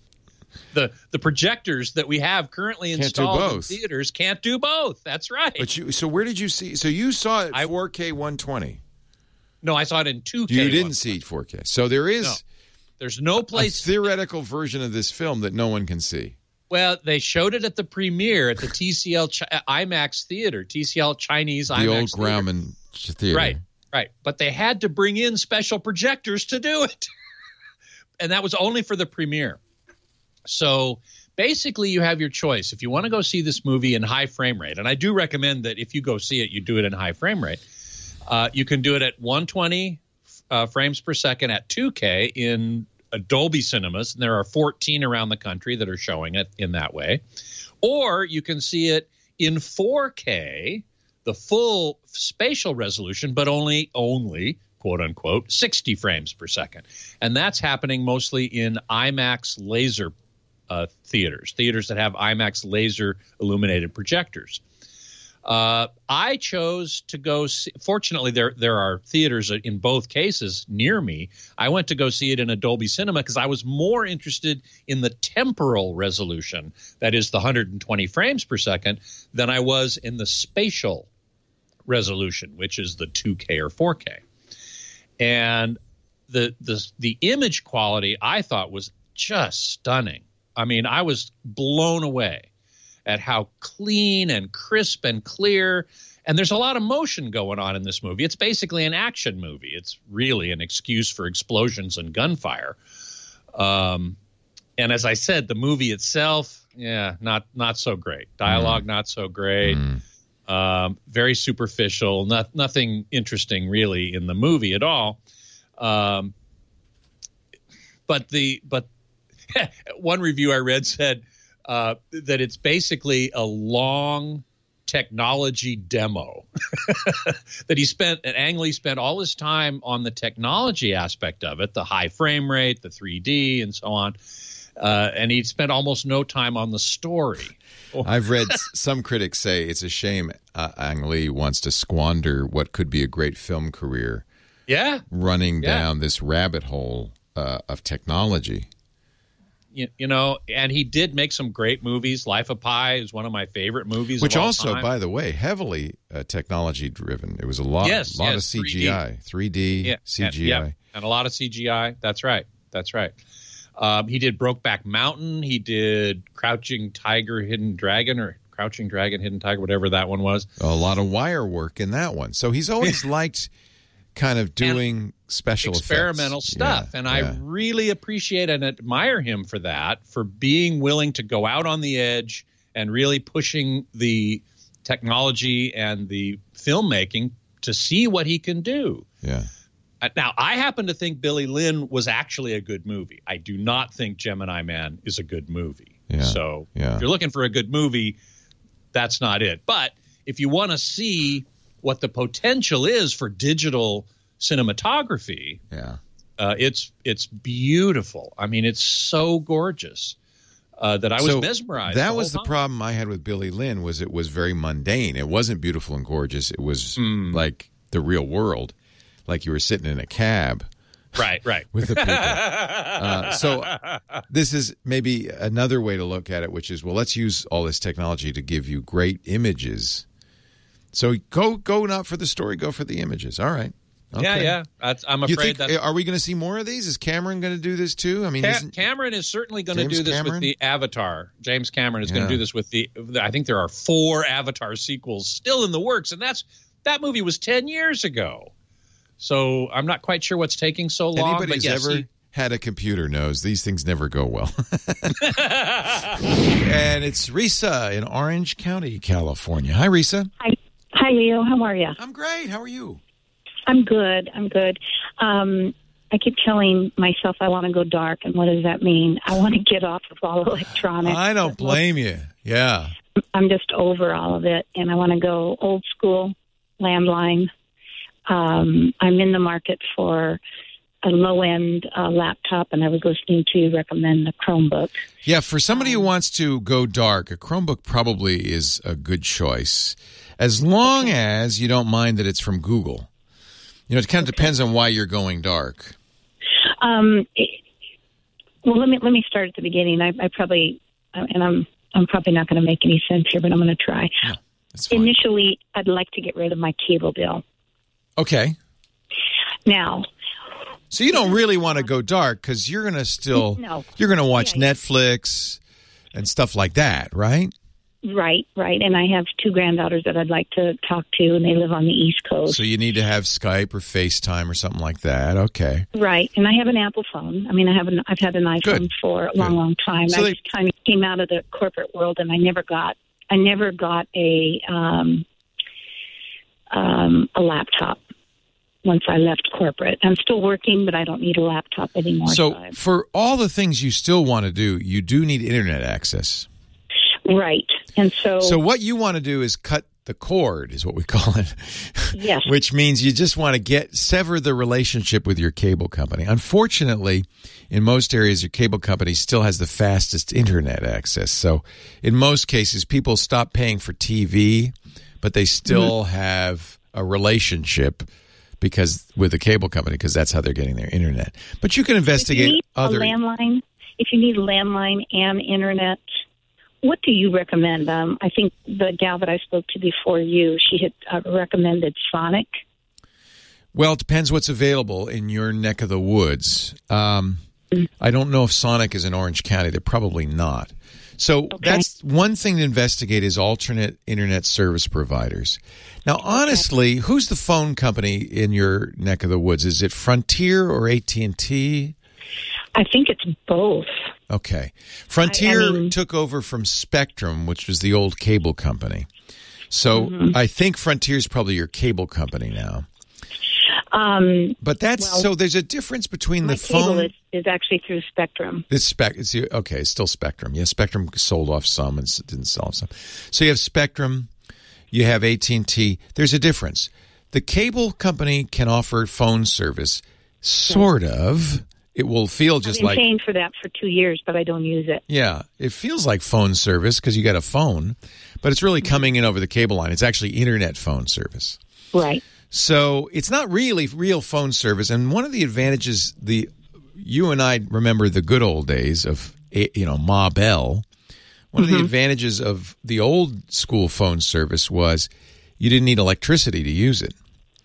the The projectors that we have currently Can't do installed in both. theaters can't do both. That's right. But you, so where did you see? So you saw it I- four K one twenty. no, I saw it in two K. You didn't once. see it four K. So there is No. There's no a place. theoretical version of this film that no one can see. Well, they showed it at the premiere at the T C L Chi- IMAX Theater, T C L Chinese The IMAX old Theater. Grauman Theater. Right, right. But they had to bring in special projectors to do it. And that was only for the premiere. So basically you have your choice. If you want to go see this movie in high frame rate, and I do recommend that if you go see it, you do it in high frame rate. Uh, you can do it at one hundred twenty uh, frames per second at two K in uh, Dolby cinemas, and there are fourteen around the country that are showing it in that way. Or you can see it in four K, the full spatial resolution, but only, only, quote unquote, sixty frames per second. And that's happening mostly in IMAX laser uh, theaters, theaters that have IMAX laser illuminated projectors. Uh, I chose to go see, fortunately, there there are theaters in both cases near me. I went to go see it in a Dolby Cinema because I was more interested in the temporal resolution, that is the one hundred twenty frames per second, than I was in the spatial resolution, which is the two K or four K. And the the the image quality I thought was just stunning. I mean, I was blown away at how clean and crisp and clear. And there's a lot of motion going on in this movie. It's basically an action movie. It's really an excuse for explosions and gunfire. Um, and as I said, the movie itself, yeah, not not so great. Dialogue, mm. not so great. Mm. Um, very superficial. Not, nothing interesting really in the movie at all. Um, but the but one review I read said, Uh, that it's basically a long technology demo. That he spent, and Ang Lee spent all his time on the technology aspect of it, the high frame rate, the three D, and so on. Uh, and he spent almost no time on the story. I've read some critics say it's a shame uh, Ang Lee wants to squander what could be a great film career. Yeah, running yeah. down this rabbit hole uh, of technology. You, you know, and he did make some great movies. Life of Pi is one of my favorite movies. Which of all also, time. by the way, heavily uh, technology driven. It was a lot, yes, lot yes, of C G I, three D, yeah, C G I. And, yeah, and a lot of C G I. That's right. That's right. Um, he did Brokeback Mountain. He did Crouching Tiger, Hidden Dragon, or Crouching Dragon, Hidden Tiger, whatever that one was. A lot of wire work in that one. So he's always liked kind of doing and special experimental effects. stuff. Yeah, and yeah. I really appreciate and admire him for that, for being willing to go out on the edge and really pushing the technology and the filmmaking to see what he can do. Yeah. Now, I happen to think Billy Lynn was actually a good movie. I do not think Gemini Man is a good movie. Yeah, so yeah. if you're looking for a good movie, that's not it. But if you want to see what the potential is for digital cinematography, yeah, uh, it's it's beautiful. I mean, it's so gorgeous uh, that I was so mesmerized. That the was the time. problem I had with Billy Lynn, was it was very mundane. It wasn't beautiful and gorgeous. It was Mm. like the real world, like you were sitting in a cab. Right, right. With the people. uh, so this is maybe another way to look at it, which is, well, let's use all this technology to give you great images. So go go not for the story, go for the images. All right. Okay. Yeah, yeah. That's, I'm You afraid think, that are we going to see more of these? Is Cameron going to do this too? I mean, Ca- isn't- Cameron is certainly going to James do this Cameron? with the Avatar. James Cameron is going Yeah. to do this with the. I think there are four Avatar sequels still in the works, and that's that movie was ten years ago. So I'm not quite sure what's taking so long. anybody but who's yes, ever he- had a computer knows these things never go well. And it's Risa in Orange County, California. Hi, Risa. Hi, hi, Leo. How are you? I'm great. How are you? I'm good. I'm good. Um, I keep telling myself I want to go dark, and what does that mean? I want to get off of all electronics. I don't blame you. Yeah. I'm just over all of it, and I want to go old school, landline. Um, I'm in the market for a low-end uh, laptop, and I was listening to you recommend the Chromebook. Yeah, for somebody who wants to go dark, a Chromebook probably is a good choice, as long Okay. as you don't mind that it's from Google. You know, it kind of depends on why you're going dark. Um, it, well, let me let me start at the beginning. I, I probably, and I'm I'm probably not going to make any sense here, but I'm going to try. No, that's fine. Initially, I'd like to get rid of my cable bill. Okay. Now, So you don't really want to go dark because you're going to still, No. you're going to watch Yeah, yeah. Netflix and stuff like that, right? right, right, and I have two granddaughters that I'd like to talk to, and they live on the East Coast. So you need to have Skype or FaceTime or something like that. Okay. Right, and I have an Apple phone. I mean, I have an I've had an iPhone Good. for a long, Good. long time. So I they- just kind of came out of the corporate world, and I never got I never got a um, um, a laptop once I left corporate. I'm still working, but I don't need a laptop anymore. So I- for all the things you still want to do, you do need internet access. right, and so So what you want to do is cut the cord, is what we call it. Yes. Which means you just want to get sever the relationship with your cable company. Unfortunately, in most areas, your cable company still has the fastest internet access. So in most cases, people stop paying for T V, but they still mm-hmm. have a relationship because with the cable company, because that's how they're getting their internet. But you can investigate if you need other a landline. If you need a landline and internet, what do you recommend? Um, I think the gal that I spoke to before you, she had uh, recommended Sonic. Well, it depends what's available in your neck of the woods. Um, I don't know if Sonic is in Orange County. They're probably not. So okay. that's one thing to investigate is alternate internet service providers. Now, honestly, okay. who's the phone company in your neck of the woods? Is it Frontier or A T and T? I think it's both. Okay. Frontier I, I mean, took over from Spectrum, which was the old cable company. So mm-hmm. I think Frontier is probably your cable company now. Um, but that's well, so. There's a difference between my the phone. Cable is, is actually through Spectrum. It's spec. It's, okay, it's still Spectrum. Yeah, Spectrum sold off some and didn't sell off some. So you have Spectrum, you have A T and T. There's a difference. The cable company can offer phone service, sort of. It will feel just I've been like paying for that for two years, but I don't use it. Yeah, it feels like phone service because you got a phone, but it's really coming in over the cable line. It's actually internet phone service. Right. So it's not really real phone service. And one of the advantages, the you and I remember the good old days of, you know, Ma Bell. One mm-hmm. of the advantages of the old school phone service was you didn't need electricity to use it.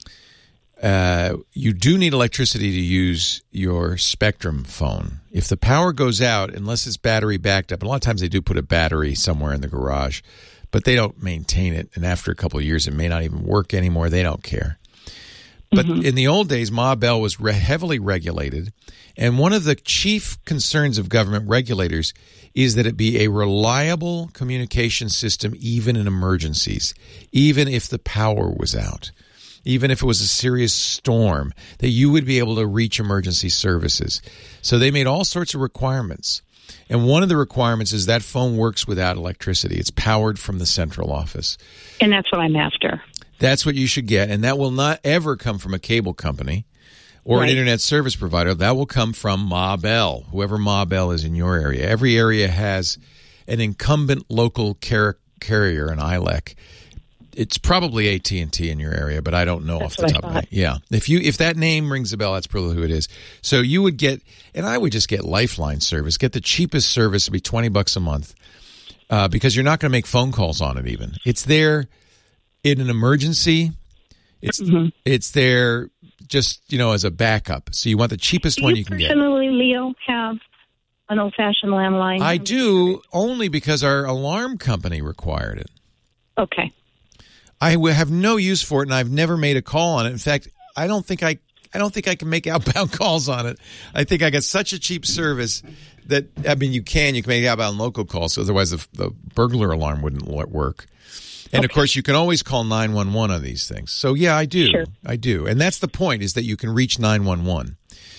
Uh, you do need electricity to use your Spectrum phone. If the power goes out, unless it's battery backed up, and a lot of times they do put a battery somewhere in the garage, but they don't maintain it. And after a couple of years, it may not even work anymore. They don't care. But mm-hmm. in the old days, Ma Bell was re- heavily regulated. And one of the chief concerns of government regulators is that it be a reliable communication system, even in emergencies, even if the power was out, even if it was a serious storm, that you would be able to reach emergency services. So they made all sorts of requirements. And one of the requirements is that phone works without electricity. It's powered from the central office. And that's what I'm after. That's what you should get. And that will not ever come from a cable company or right. an internet service provider. That will come from Ma Bell, whoever Ma Bell is in your area. Every area has an incumbent local car- carrier, an I L E C. It's probably A T and T in your area, but I don't know that's off the top of my head. Yeah. If you if that name rings a bell, that's probably who it is. So you would get, and I would just get Lifeline service. Get the cheapest service. It'd be twenty bucks a month uh, because you're not going to make phone calls on it even. It's there in an emergency. It's mm-hmm. it's there just, you know, as a backup. So you want the cheapest do one you you can get. Personally, Leo, have an old-fashioned landline? I do, only because our alarm company required it. Okay. I have no use for it, and I've never made a call on it. In fact, I don't think I, I don't think I can make outbound calls on it. I think I got such a cheap service that I mean, you can you can make outbound local calls. So otherwise, the, the burglar alarm wouldn't work. And okay. of course, you can always call nine one one on these things. So yeah, I do, sure. I do, and that's the point: is that you can reach nine one one.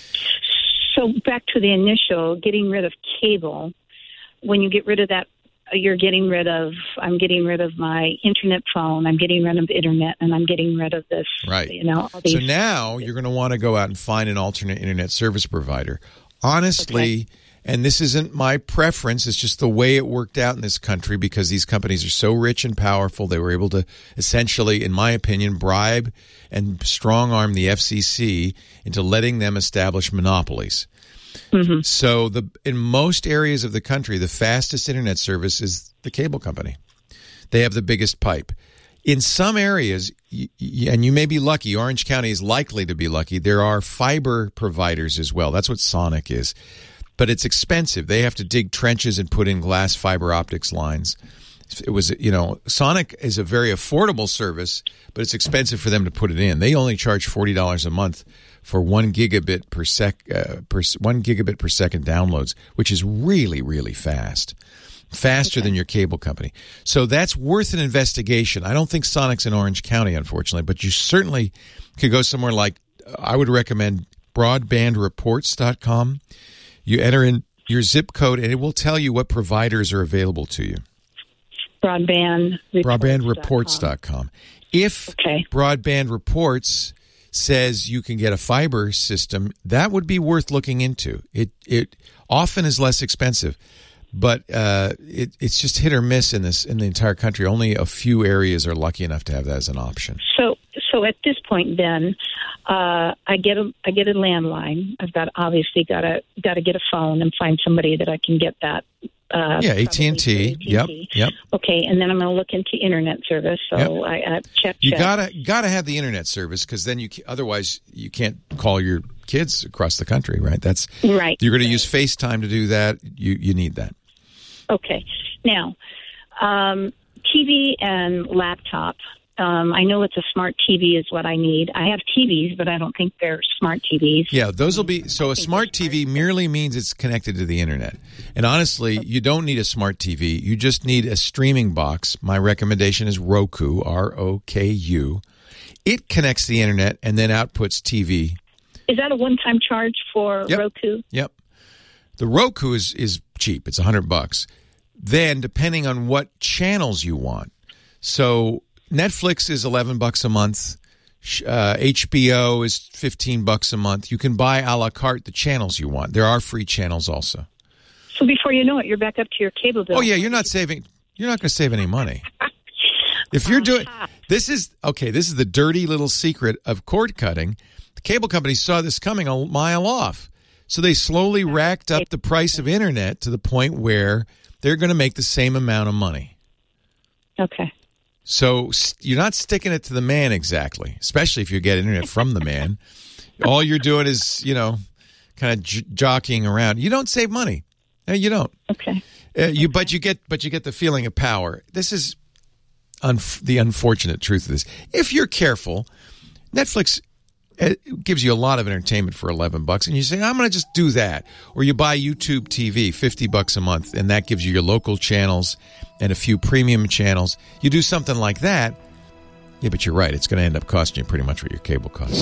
So back to the initial getting rid of cable. When you get rid of that. You're getting rid of, I'm getting rid of my internet phone, I'm getting rid of internet, and I'm getting rid of this. Right. You know, all these. So now you're going to want to go out and find an alternate internet service provider. Honestly, okay. and this isn't my preference, it's just the way it worked out in this country because these companies are so rich and powerful. They were able to essentially, in my opinion, bribe and strong-arm the F C C into letting them establish monopolies. Mm-hmm. So the in most areas of the country, the fastest internet service is the cable company. They have the biggest pipe. In some areas, y- y- and you may be lucky, Orange County is likely to be lucky, there are fiber providers as well. That's what Sonic is. But it's expensive. They have to dig trenches and put in glass fiber optics lines. It was, you know, Sonic is a very affordable service, but it's expensive for them to put it in. They only charge forty dollars a month for one gigabit per sec, uh, per one gigabit per second downloads, which is really, really fast, faster okay. than your cable company. So that's worth an investigation. I don't think Sonic's in Orange County, unfortunately, but you certainly could go somewhere like, I would recommend broadband reports dot com. You enter in your zip code, and it will tell you what providers are available to you. Broadband broadband reports dot com. If okay. Broadband Reports says you can get a fiber system, that would be worth looking into. It it often is less expensive. but uh, it, it's just hit or miss in this in the entire country. Only a few areas are lucky enough to have that as an option. So, so at this point, then uh, I get a I get a landline. I've got obviously got to got to get a phone and find somebody that I can get that. Uh, yeah, A T and T. Yep, yep. Okay, and then I'm going to look into internet service. So Yep. I, I check. You check. gotta gotta have the internet service because then you ca- otherwise you can't call your kids across the country, right? That's Right. You're going to right. use FaceTime to do that. You you need that. Okay. Now, um, T V and laptop. Um, I know it's a smart T V is what I need. I have T Vs, but I don't think they're smart T Vs. Yeah, those will be so. A smart T V merely means it's connected to the internet. And honestly, you don't need a smart T V. You just need a streaming box. My recommendation is Roku, R O K U. It connects to the internet and then outputs T V. Is that a one-time charge for Yep. Roku? Yep. The Roku is is cheap. It's a hundred bucks. Then, depending on what channels you want, so Netflix is eleven bucks a month. Uh, H B O is fifteen bucks a month. You can buy a la carte the channels you want. There are free channels also. So before you know it, you're back up to your cable bill. Oh yeah, you're not saving. You're not going to save any money. If you're doing this is okay. This is the dirty little secret of cord cutting. The cable companies saw this coming a mile off, so they slowly racked up the price of internet to the point where they're going to make the same amount of money. Okay. So you're not sticking it to the man exactly, especially if you get internet from the man. All you're doing is, you know, kind of j- jockeying around. You don't save money. No, you don't. Okay. Uh, you, but you get, but you get the feeling of power. This is unf- the unfortunate truth of this. If you're careful, Netflix uh, gives you a lot of entertainment for eleven bucks, and you say, "I'm going to just do that," or you buy YouTube T V, fifty bucks a month, and that gives you your local channels and a few premium channels. You do something like that. Yeah, but you're right. It's going to end up costing you pretty much what your cable costs.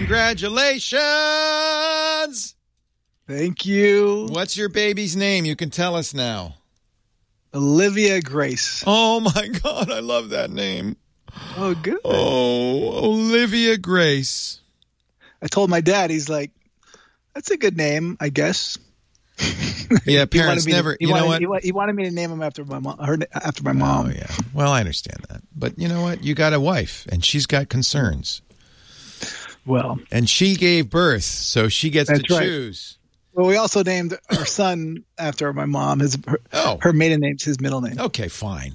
Congratulations! Thank you. What's your baby's name? You can tell us now. Olivia Grace. Oh, my God. I love that name. Oh, good. Oh, Olivia Grace. I told my dad, he's like, that's a good name, I guess. Yeah, He parents wanted me to- never, he you know wanted- what? He, wa- he wanted me to name him after my mom. Her, after my mom. Oh, yeah. Well, I understand that. But you know what? You got a wife, and she's got concerns. Well. And she gave birth, so she gets That's to right. choose. Well, we also named our son after my mom. His her, Oh. her maiden name's his middle name. Okay, fine.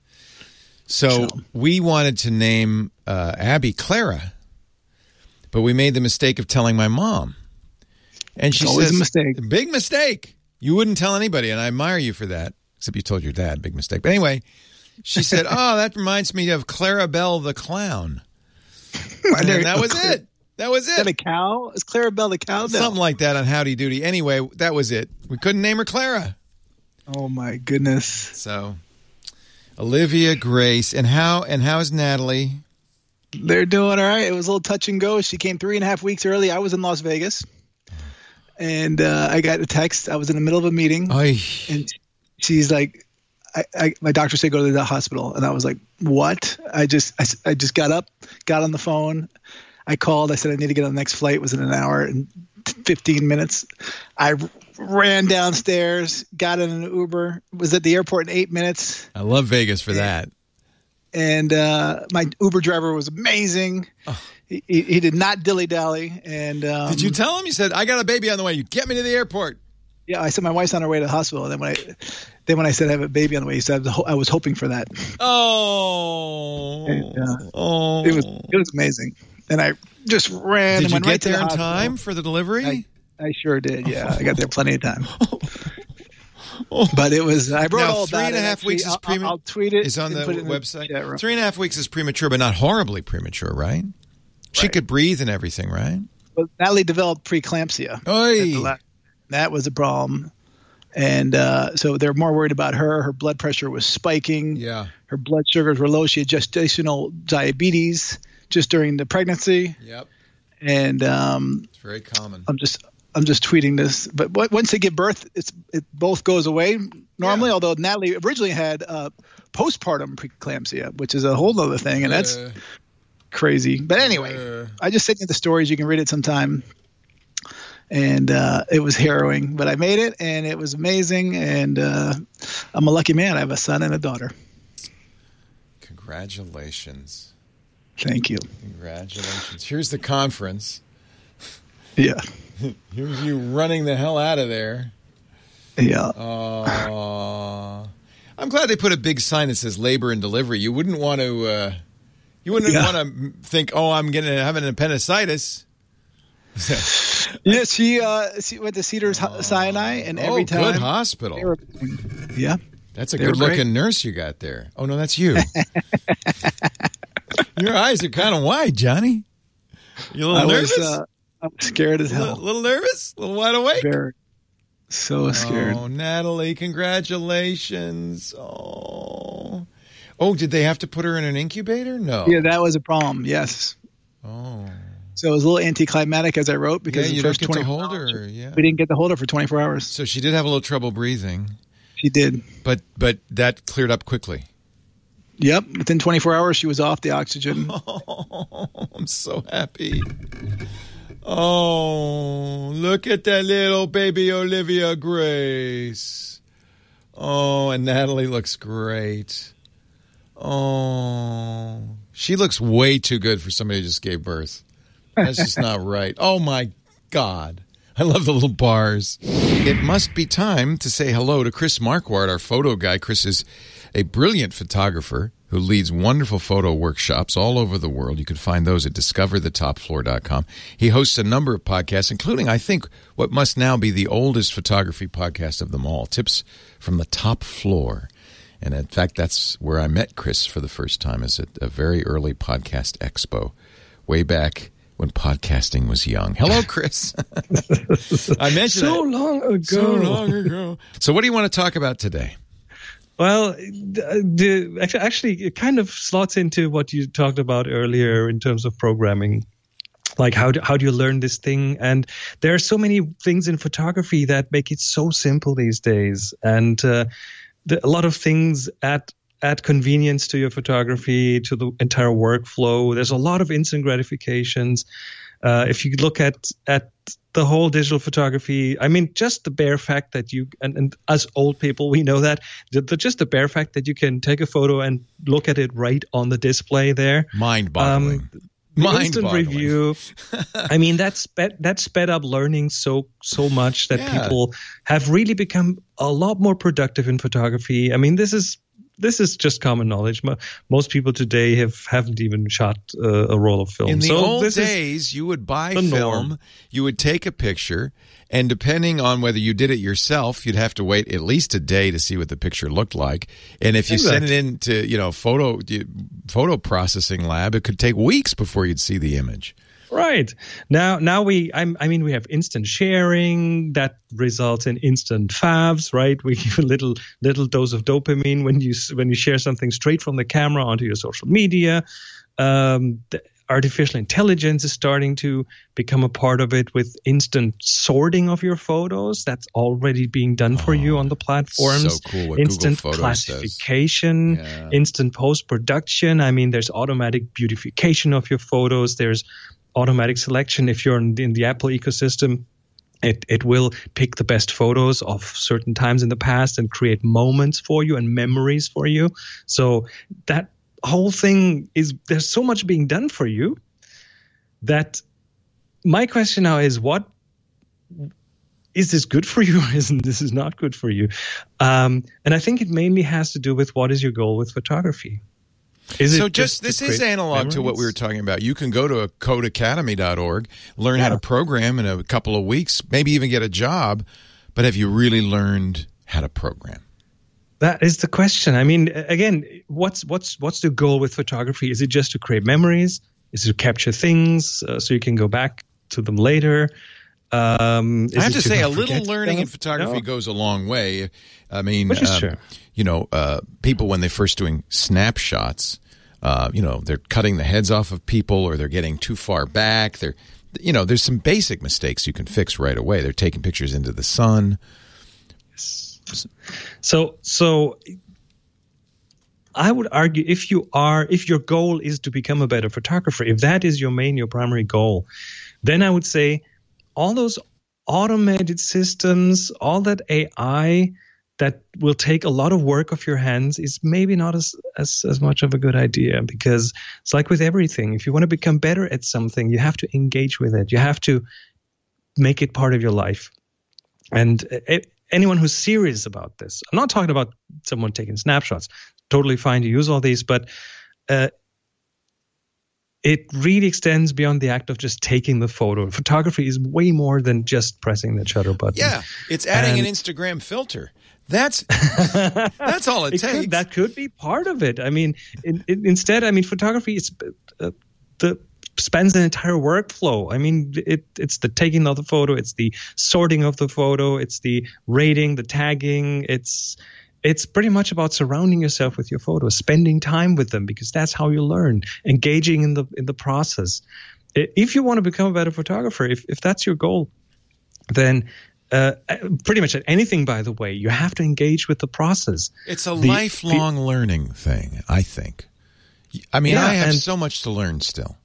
So we wanted to name uh, Abby Clara, but we made the mistake of telling my mom. And she It's always says, a mistake. Big mistake. You wouldn't tell anybody, and I admire you for that. Except you told your dad, big mistake. But anyway, she said, oh, that reminds me of Clarabelle the Clown. And then that was it. That was Is that a it. cow? Is Clarabelle the cow? No. Something like that on Howdy Doody. Anyway, that was it. We couldn't name her Clara. Oh my goodness. So, Olivia Grace. And how and how's Natalie? They're doing all right. It was a little touch and go. She came three and a half weeks early. I was in Las Vegas. And uh, I got a text. I was in the middle of a meeting. Oy. And she's like, I, I, my doctor said go to the hospital. And I was like, what? I just I, I just got up, got on the phone. I called. I said I need to get on the next flight. It was in an hour and fifteen minutes. I ran downstairs, got in an Uber, was at the airport in eight minutes. I love Vegas for that. And uh, my Uber driver was amazing. Oh. He, he, he did not dilly-dally. And um, Did you tell him? You said, I got a baby on the way. You get me to the airport. Yeah, I said my wife's on her way to the hospital. And then when I, then when I said I have a baby on the way, he said I was, ho- I was hoping for that. Oh, and, uh, oh, it was it was amazing. And I just ran. Did and you went get right to there the in hospital. time for the delivery? I, I sure did. Yeah, I got there plenty of time. But it was. I wrote now, all three about and a it, half actually. weeks is I'll, premature. I'll, I'll tweet it. It's on and the put it in website. chat room. Three and a half weeks is premature, but not horribly premature, right? She Right. could breathe and everything, right? But Natalie developed preeclampsia. Oy. That was a problem. And uh, so they're more worried about her. Her blood pressure was spiking. Yeah. Her blood sugars were low. She had gestational diabetes just during the pregnancy. Yep. And um, It's very common. I'm just I'm just tweeting this. But w- once they give birth, it's it both goes away normally. Yeah. Although Natalie originally had uh, postpartum preeclampsia, which is a whole other thing, and that's Uh, crazy. But anyway, uh, I just sent you the stories. You can read it sometime. and uh, it was harrowing, but I made it, and it was amazing, and uh, I'm a lucky man. I have a son and a daughter. Congratulations. Thank you. Congratulations. Here's the conference. Yeah. Here's you running the hell out of there. Yeah. Uh, I'm glad they put a big sign that says labor and delivery. You wouldn't want to. Uh, you wouldn't Yeah. want to think, "Oh, I'm going to have an appendicitis." Yeah, she uh, she went to Cedars Sinai, and every oh, time good hospital. they were- yeah, That's a they were good-looking great. nurse you got there. Oh no, that's you. Your eyes are kind of wide, Johnny. You a little I nervous? was uh, I was scared as a hell. little, little nervous? A little wide awake? Very, so scared. Oh, Natalie, congratulations. Oh. Oh, did they have to put her in an incubator? No. Yeah, that was a problem. Yes. Oh. So it was a little anticlimactic as I wrote because Yeah, the you don't first get to twenty-four hold hours, her. Yeah. we didn't get to hold her for twenty-four hours. So she did have a little trouble breathing. She did. But but that cleared up quickly. Yep. Within twenty-four hours, she was off the oxygen. Oh, I'm so happy. Oh, look at that little baby Olivia Grace. Oh, and Natalie looks great. Oh, she looks way too good for somebody who just gave birth. That's just not right. Oh, my God. I love the little bars. It must be time to say hello to Chris Marquardt, our photo guy. Chris is a brilliant photographer who leads wonderful photo workshops all over the world. You can find those at discover the top floor dot com. He hosts a number of podcasts, including, I think, what must now be the oldest photography podcast of them all, Tips from the Top Floor. And in fact, that's where I met Chris for the first time, is at a very early podcast expo, way back when podcasting was young. Hello, Chris. I mentioned so it. long ago. So long ago. So what do you want to talk about today? Well, the, the, actually, actually, it kind of slots into what you talked about earlier in terms of programming. Like how do, how do you learn this thing? And there are so many things in photography that make it so simple these days. And uh, the, a lot of things add, add convenience to your photography, to the entire workflow. There's a lot of instant gratifications. Uh, if you look at at the whole digital photography, I mean, just the bare fact that you, and, and as old people, we know that, the, the, just the bare fact that you can take a photo and look at it right on the display there. Mind-boggling. Um, the instant Mind-boggling. review. I mean, that's sped, that sped up learning so so much that Yeah. people have really become a lot more productive in photography. I mean, this is this is just common knowledge. Mo- Most people today have haven't even shot uh, a roll of film. In the so old this is days, you would buy the film, norm. you would take a picture, and depending on whether you did it yourself, you'd have to wait at least a day to see what the picture looked like. And if you sent it into, you know, photo photo processing lab, it could take weeks before you'd see the image. Right. Now, now we, I'm, I mean, we have instant sharing that results in instant favs, right? We give a little, little dose of dopamine when you, when you share something straight from the camera onto your social media. Um, the artificial intelligence is starting to become a part of it with instant sorting of your photos. That's already being done for you on the platforms. So cool what Instant Google Photos does. classification, Yeah. instant post-production. I mean, there's automatic beautification of your photos. There's automatic selection. If you're in the, in the Apple ecosystem, it, it will pick the best photos of certain times in the past and create moments for you and memories for you. So that whole thing is, there's so much being done for you that my question now is, what is this good for you or isn't this is not good for you? Um, and I think it mainly has to do with what is your goal with photography. Is so it just, just this to is create analog to what we were memories? talking about. You can go to code academy dot org, learn how Yeah. to program in a couple of weeks, maybe even get a job, but have you really learned how to program? That is the question. I mean, again, what's what's what's the goal with photography? Is it just to create memories? Is it to capture things uh, so you can go back to them later? Um, is I have it to say, a not little forget learning in stuff? photography No. goes a long way. I mean, Which is um, true. you know, uh, people when they're first doing snapshots, uh, you know, they're cutting the heads off of people or they're getting too far back. They're, you know, there's some basic mistakes you can fix right away. They're taking pictures into the sun. So, so I would argue if you are, if your goal is to become a better photographer, if that is your main, your primary goal, then I would say all those automated systems, all that A I that will take a lot of work off your hands is maybe not as, as, as much of a good idea, because it's like with everything. If you want to become better at something, you have to engage with it. You have to make it part of your life. And it, anyone who's serious about this, I'm not talking about someone taking snapshots, totally fine to use all these, but uh, it really extends beyond the act of just taking the photo. Photography is way more than just pressing the shutter button. Yeah, it's adding and, an Instagram filter. That's that's all it, it takes. Could, that could be part of it. I mean, in, in, instead, I mean, photography is uh, the spans an entire workflow. I mean, it it's the taking of the photo, it's the sorting of the photo, it's the rating, the tagging. It's it's pretty much about surrounding yourself with your photos, spending time with them, because that's how you learn, engaging in the in the process. If you want to become a better photographer, if if that's your goal, then Uh, pretty much anything, by the way, you have to engage with the process. It's a the, lifelong the, learning thing, I think. I mean, yeah, I have and, so much to learn still.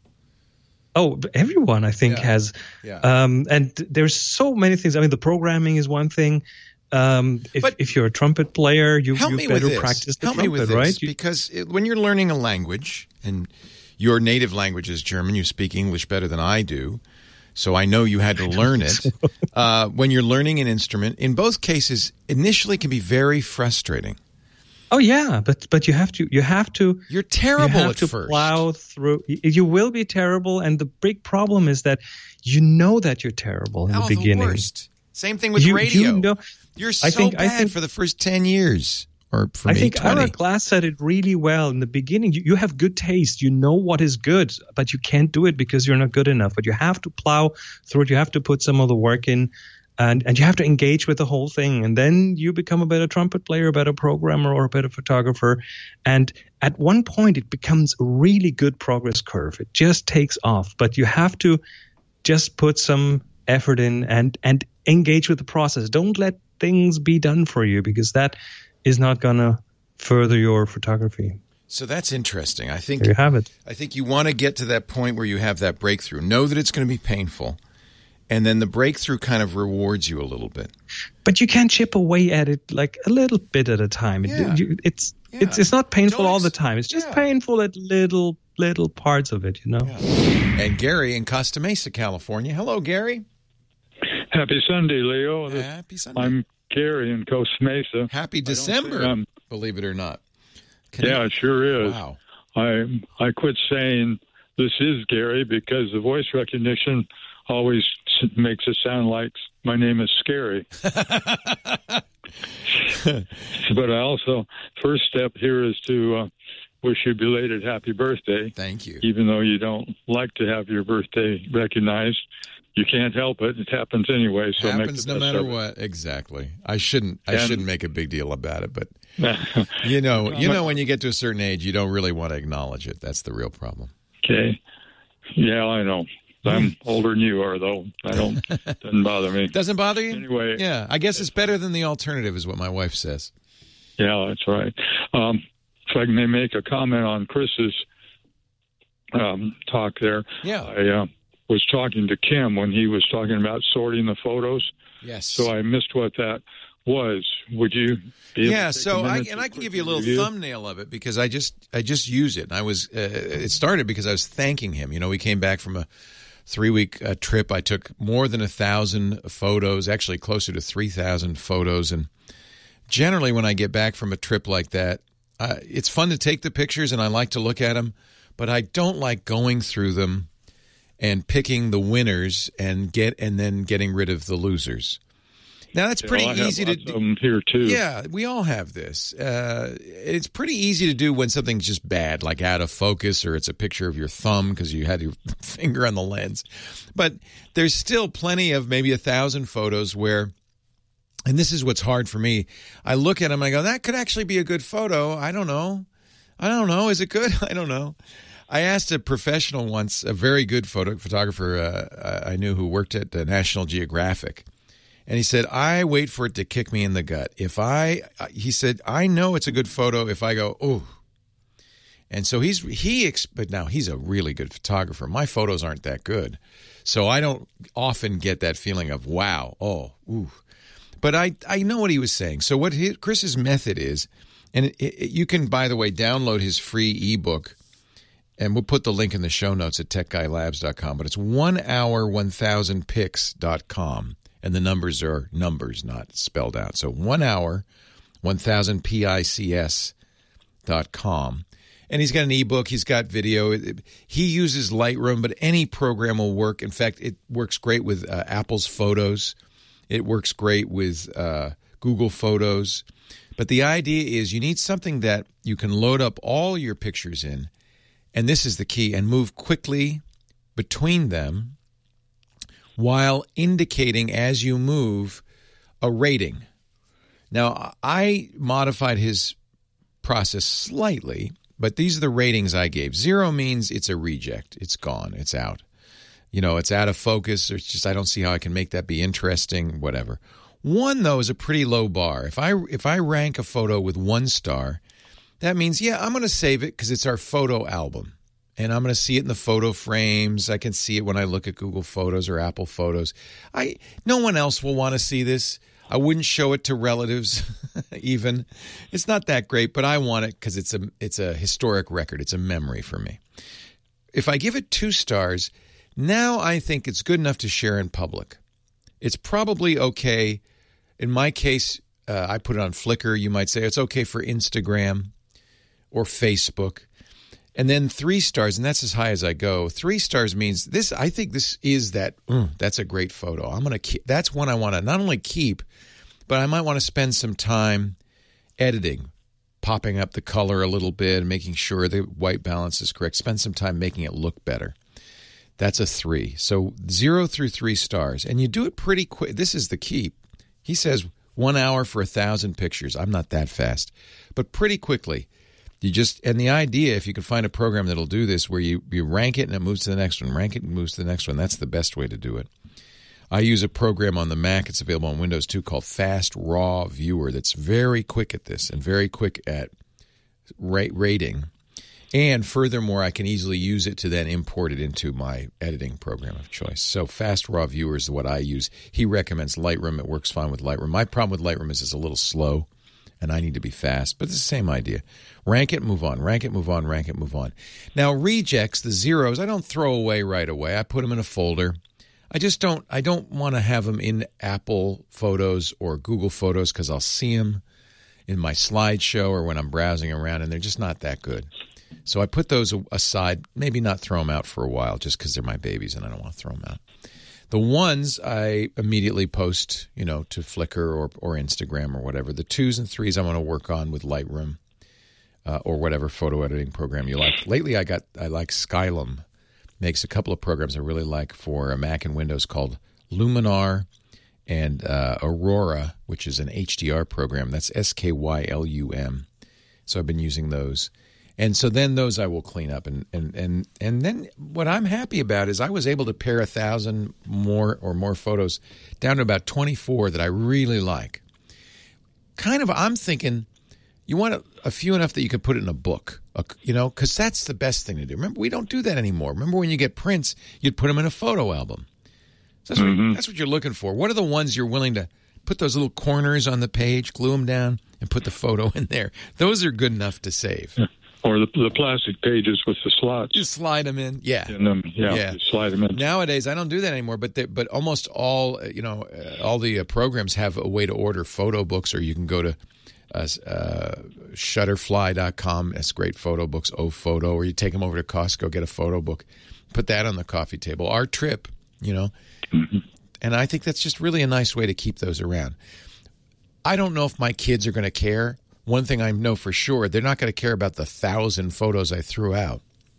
Oh, everyone, I think, yeah. has. Yeah. Um, and there's so many things. I mean, the programming is one thing. Um, if, but if you're a trumpet player, you, help you me better with this. practice the help trumpet, me with this, right? You, because it, when you're learning a language, and your native language is German, you speak English better than I do. So I know you had to learn it. Uh, when you're learning an instrument, in both cases, initially can be very frustrating. Oh yeah, but but you have to you have to you're terrible you have at to first. Plow through. You will be terrible, and the big problem is that you know that you're terrible in oh, the beginning. The worst. Same thing with you, radio. You know, you're so I think, bad I think, for the first ten years. Or for I me, think twenty. Ira Glass said it really well in the beginning. You, you have good taste. You know what is good, but you can't do it because you're not good enough. But you have to plow through it. You have to put some of the work in, and, and you have to engage with the whole thing. And then you become a better trumpet player, a better programmer, or a better photographer. And at one point, it becomes a really good progress curve. It just takes off. But you have to just put some effort in and, and engage with the process. Don't let things be done for you, because that is not going to further your photography. So that's interesting. I think there you have it. I think you want to get to that point where you have that breakthrough. Know that it's going to be painful, and then the breakthrough kind of rewards you a little bit. But you can chip away at it like a little bit at a time. Yeah. It, you, it's yeah. it's it's not painful Don't all ex- the time. It's just yeah. painful at little little parts of it, you know. Yeah. And Gary in Costa Mesa, California. Hello, Gary. Happy Sunday, Leo. Happy Sunday. I'm Gary in Costa Mesa. Happy December, um, believe it or not. Can yeah, you... it sure is. Wow. I I quit saying this is Gary because the voice recognition always makes it sound like my name is Scary. But I also, first step here is to uh, wish you belated happy birthday. Thank you. Even though you don't like to have your birthday recognized. You can't help it. It happens anyway. So happens make the no best matter of it. what. Exactly. I shouldn't. I And- shouldn't make a big deal about it. But you know, you know, when you get to a certain age, you don't really want to acknowledge it. That's the real problem. Okay. Yeah, I know. I'm older than you are, though. I don't. Doesn't bother me. Doesn't bother you? Anyway. Yeah, I guess it's better than the alternative, is what my wife says. Yeah, that's right. Um, if I may make a comment on Chris's um, talk there. Yeah. I uh, was talking to Kim when he was talking about sorting the photos. Yes. So I missed what that was. Would you be able Yeah, to take so a I minute and to I can give you a quickly little review? thumbnail of it because I just I just use it. And I was uh, it started because I was thanking him. You know, we came back from a three week uh, trip. I took more than a thousand photos, actually closer to three thousand photos. And generally, when I get back from a trip like that, uh, it's fun to take the pictures and I like to look at them, but I don't like going through them and picking the winners and get and then getting rid of the losers. Now that's Yeah, pretty I have easy to lots do. of them here too. Yeah, we all have this. Uh, it's pretty easy to do when something's just bad, like out of focus, or it's a picture of your thumb because you had your finger on the lens. But there's still plenty of maybe a thousand photos where, and this is what's hard for me, I look at them and I go, that could actually be a good photo. I don't know. I don't know. Is it good? I don't know. I asked a professional once, a very good photo photographer uh, I knew who worked at uh, National Geographic. And he said, I wait for it to kick me in the gut. If I, he said, I know it's a good photo if I go, oh. And so he's he ex- but now he's a really good photographer. My photos aren't that good, so I don't often get that feeling of wow, oh, ooh. But I I know what he was saying. So what his, Chris's method is, and it, it, you can, by the way, download his free ebook, and we'll put the link in the show notes at tech guy labs dot com. But it's one hour one thousand pics dot com, and the numbers are numbers, not spelled out. So one hour one thousand pics dot com. And he's got an ebook. He's got video. He uses Lightroom, but any program will work. In fact, it works great with uh, Apple's Photos. It works great with uh, Google Photos. But the idea is you need something that you can load up all your pictures in, and this is the key, and move quickly between them while indicating as you move a rating. Now, I modified his process slightly, but these are the ratings I gave. Zero means it's a reject. It's gone. It's out. You know, it's out of focus. Or it's just I don't see how I can make that be interesting, whatever. One, though, is a pretty low bar. If I if I rank a photo with one star, that means, yeah, I'm going to save it because it's our photo album. And I'm going to see it in the photo frames. I can see it when I look at Google Photos or Apple Photos. I no one else will want to see this. I wouldn't show it to relatives even. It's not that great, but I want it because it's a it's a historic record. It's a memory for me. If I give it two stars, now I think it's good enough to share in public. It's probably okay. In my case, uh, I put it on Flickr. You might say it's okay for Instagram or Facebook. And then three stars, and that's as high as I go. Three stars means this. I think this is that. Mm, that's a great photo. I'm gonna keep. That's one I want to not only keep, but I might want to spend some time editing, popping up the color a little bit, making sure the white balance is correct. Spend some time making it look better. That's a three. So zero through three stars, and you do it pretty quick. This is the key. He says one hour for a thousand pictures. I'm not that fast, but pretty quickly. You just, and the idea, if you can find a program that'll do this, where you, you rank it and it moves to the next one, rank it and moves to the next one, that's the best way to do it. I use a program on the Mac, it's available on Windows too, called Fast Raw Viewer, that's very quick at this and very quick at rate, rating. And furthermore, I can easily use it to then import it into my editing program of choice. So Fast Raw Viewer is what I use. He recommends Lightroom. It works fine with Lightroom. My problem with Lightroom is it's a little slow, and I need to be fast. But it's the same idea. Rank it, move on. Rank it, move on. Rank it, move on. Now, rejects, the zeros, I don't throw away right away. I put them in a folder. I just don't I don't want to have them in Apple Photos or Google Photos because I'll see them in my slideshow or when I'm browsing around, and they're just not that good. So I put those aside, maybe not throw them out for a while just because they're my babies and I don't want to throw them out. The ones I immediately post, you know, to Flickr or, or Instagram or whatever. The twos and threes I want to work on with Lightroom uh, or whatever photo editing program you like. Lately, I got I like Skylum. Makes a couple of programs I really like for a Mac and Windows called Luminar and uh, Aurora, which is an H D R program. That's S K Y L U M. So I've been using those. And so then those I will clean up. And, and, and, and then what I'm happy about is I was able to pare a thousand more or more photos down to about twenty-four that I really like. Kind of, I'm thinking you want a, a few enough that you could put it in a book, a, you know, because that's the best thing to do. Remember, we don't do that anymore. Remember when you get prints, you'd put them in a photo album. So that's, mm-hmm. what, that's what you're looking for. What are the ones you're willing to put those little corners on the page, glue them down, and put the photo in there? Those are good enough to save. Yeah. Or the, the plastic pages with the slots. Just slide them in. Yeah. In them. Yeah, yeah. Slide them in. Nowadays, I don't do that anymore, but but almost all, you know, uh, all the uh, programs have a way to order photo books, or you can go to uh, uh, shutterfly dot com. That's great photo books, O Photo, or you take them over to Costco, get a photo book, put that on the coffee table. Our Trip, you know. Mm-hmm. And I think that's just really a nice way to keep those around. I don't know if my kids are going to care. One thing I know for sure, they're not going to care about the thousand photos I threw out.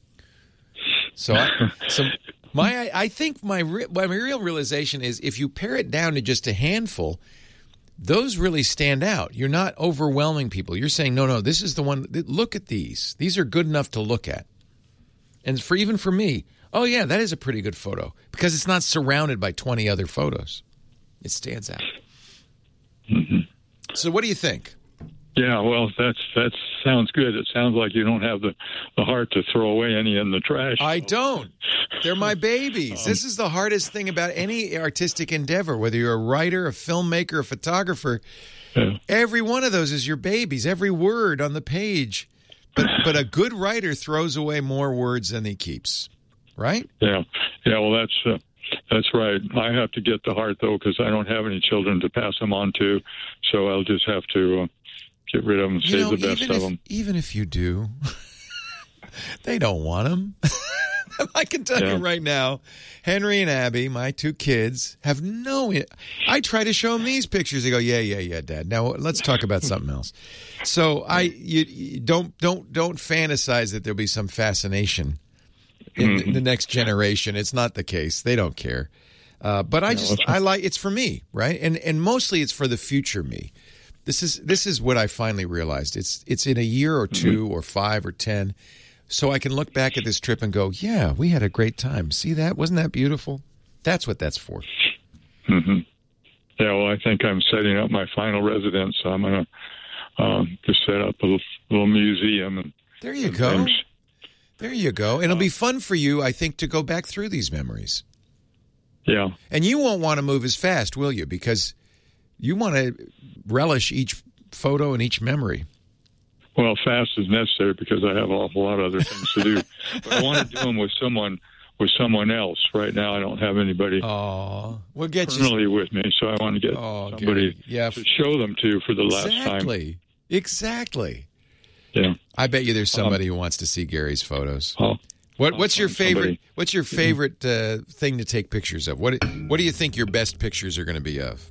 So, I, so my, I think my, re, my real realization is if you pare it down to just a handful, those really stand out. You're not overwhelming people. You're saying, no, no, this is the one. Look at these. These are good enough to look at. And for even for me, oh, yeah, that is a pretty good photo because it's not surrounded by twenty other photos. It stands out. Mm-hmm. So what do you think? Yeah, well, that's that sounds good. It sounds like you don't have the, the heart to throw away any in the trash. I don't. They're my babies. Um, this is the hardest thing about any artistic endeavor, whether you're a writer, a filmmaker, a photographer. Yeah. Every one of those is your babies, every word on the page. But but a good writer throws away more words than he keeps, right? Yeah. Yeah, well, that's uh, that's right. I have to get the heart, though, because I don't have any children to pass them on to, so I'll just have to... Uh, Get rid of them, save you know, the best of if, them. Even if you do, they don't want them. I can tell yeah. you right now, Henry and Abby, my two kids, have no... I try to show them these pictures. They go, yeah, yeah, yeah, Dad. Now, let's talk about something else. So I you, you don't don't don't fantasize that there'll be some fascination in mm-hmm. the next generation. It's not the case. They don't care. Uh, but I just... I like... It's for me, right? And And mostly it's for the future me. This is this is what I finally realized. It's it's in a year or two mm-hmm. or five or ten, so I can look back at this trip and go, yeah, we had a great time. See that? Wasn't that beautiful? That's what that's for. Mm-hmm. Yeah, well, I think I'm setting up my final residence. So I'm going to um, just set up a little, little museum. And, there you and go. Things. There you go. And it'll be fun for you, I think, to go back through these memories. Yeah. And you won't want to move as fast, will you? Because you want to relish each photo and each memory. Well, fast is necessary because I have a whole lot of other things to do. But I want to do them with someone with someone else. Right now, I don't have anybody oh, we'll get personally you... with me, so I want to get oh, somebody yeah. to show them to for the exactly. last time. Exactly. Exactly. Yeah. I bet you there's somebody um, who wants to see Gary's photos. I'll, what, I'll what's your favorite? Somebody. What's your favorite uh, thing to take pictures of? What What do you think your best pictures are going to be of?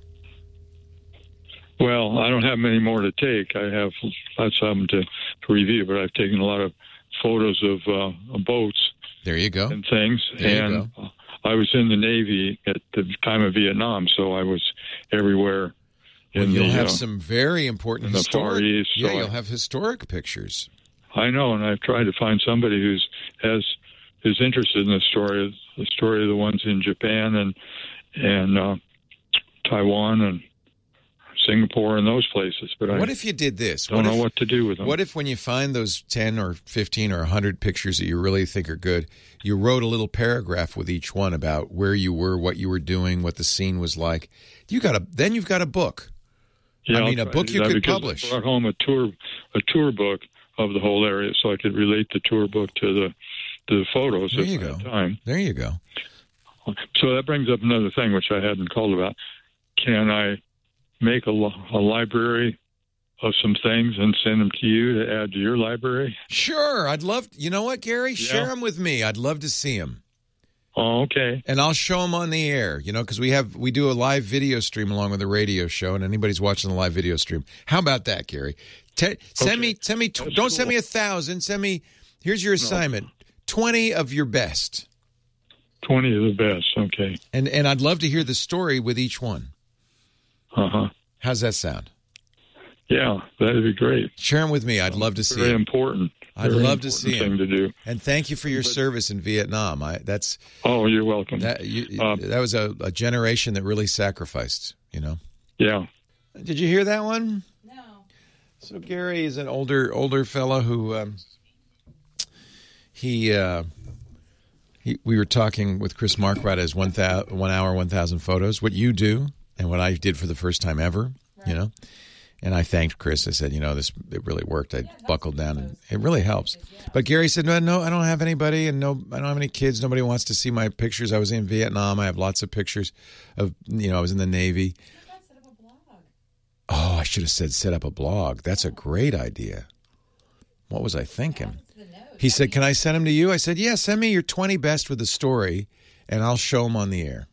Well, I don't have many more to take. I have lots of them to, to review, but I've taken a lot of photos of uh, boats. There you go. And things. There and you go. I was in the Navy at the time of Vietnam, so I was everywhere. Well, in you'll the, have uh, some very important in the historic. Far East. Yeah, so you'll I, have historic pictures. I know, and I've tried to find somebody who's has is interested in the story, the story of the ones in Japan and and uh, Taiwan and Singapore and those places. But what I if you did this? Don't what know if, what to do with them. What if when you find those ten or fifteen or one hundred pictures that you really think are good, you wrote a little paragraph with each one about where you were, what you were doing, what the scene was like? You got a then you've got a book. Yeah, I mean, I'll a book you could publish. I brought home a tour, a tour book of the whole area, so I could relate the tour book to the to the photos there at you that go. time. There you go. So that brings up another thing which I hadn't called about. Can I make a, a library of some things and send them to you to add to your library? Sure, I'd love. You know what, Gary? Yeah. Share them with me. I'd love to see them. Oh, okay. And I'll show them on the air, you know, because we have we do a live video stream along with the radio show, and anybody's watching the live video stream. How about that, Gary? Te- send okay. me, send me. Tw- That's don't cool. send me a thousand. Send me. Here's your assignment: no. twenty of your best. Twenty of the best. Okay. And and I'd love to hear the story with each one. Uh huh. How's that sound? Yeah, that'd be great. Share them with me. I'd love to see. Very it. important. I'd Very love to see thing him. to do. And thank you for your but, service in Vietnam. I that's. Oh, you're welcome. That you, uh, that was a, a generation that really sacrificed. You know. Yeah. Did you hear that one? No. So Gary is an older older fellow who um, he uh, he. We were talking with Chris Marquardt as one thou, one hour one thousand photos. What you do and what I did for the first time ever. Right. You know. And I thanked Chris. I said, you know, this it really worked. I yeah, buckled down, and it really helps. Yeah. But Gary said, no, no, I don't have anybody, and no, I don't have any kids. Nobody wants to see my pictures. I was in Vietnam. I have lots of pictures of, you know, I was in the Navy. Set up a blog. Oh, I should have said set up a blog. That's a great idea. What was I thinking? He said, can I send them to you? I said, yeah, send me your twenty best with a story, and I'll show them on the air.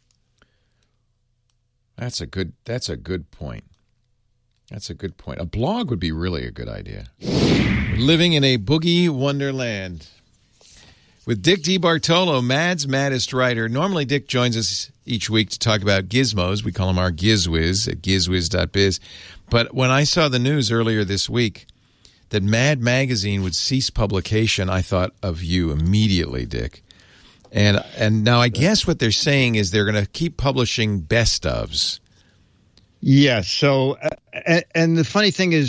That's a good. That's a good point. That's a good point. A blog would be really a good idea. Living in a boogie wonderland. With Dick DeBartolo, Mad's maddest writer. Normally, Dick joins us each week to talk about gizmos. We call him our gizwiz at gizwiz dot biz. But when I saw the news earlier this week that Mad Magazine would cease publication, I thought of you immediately, Dick. And and now I guess what they're saying is they're going to keep publishing best ofs. Yes. So, uh, and, and the funny thing is,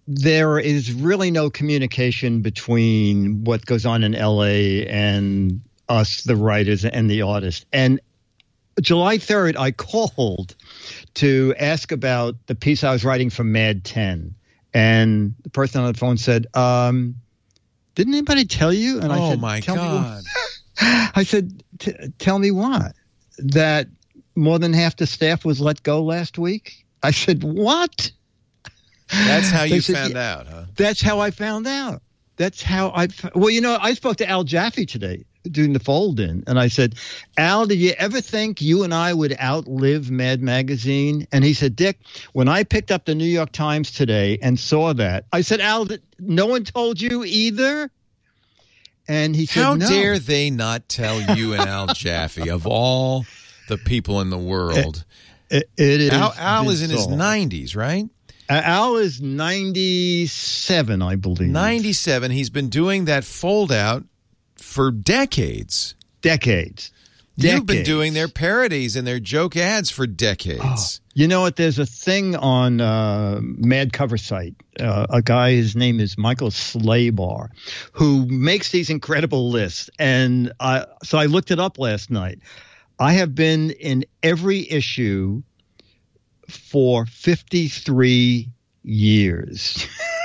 there is really no communication between what goes on in L A and us, the writers and the artists. And July third, I called to ask about the piece I was writing for Mad ten. And the person on the phone said, um, didn't anybody tell you? And I oh, said, my tell God. Me I said, tell me what? That more than half the staff was let go last week? I said, what? That's how you said, found yeah, out, huh? That's how I found out. That's how I – well, you know, I spoke to Al Jaffe today doing the fold-in, and I said, Al, did you ever think you and I would outlive Mad Magazine? And he said, Dick, when I picked up the New York Times today and saw that, I said, Al, no one told you either? And he said, how no. dare they not tell you and Al Jaffe, of all the people in the world? It, it, it is Al, Al is in his bizarre. nineties, right? Al is ninety-seven, I believe. ninety-seven. He's been doing that fold-out for decades. Decades. You've been Decades. doing their parodies and their joke ads for decades. Oh, you know what? There's a thing on uh, Mad Cover Site. Uh, a guy, his name is Michael Slaybar, who makes these incredible lists. And I, so I looked it up last night. I have been in every issue for fifty-three years.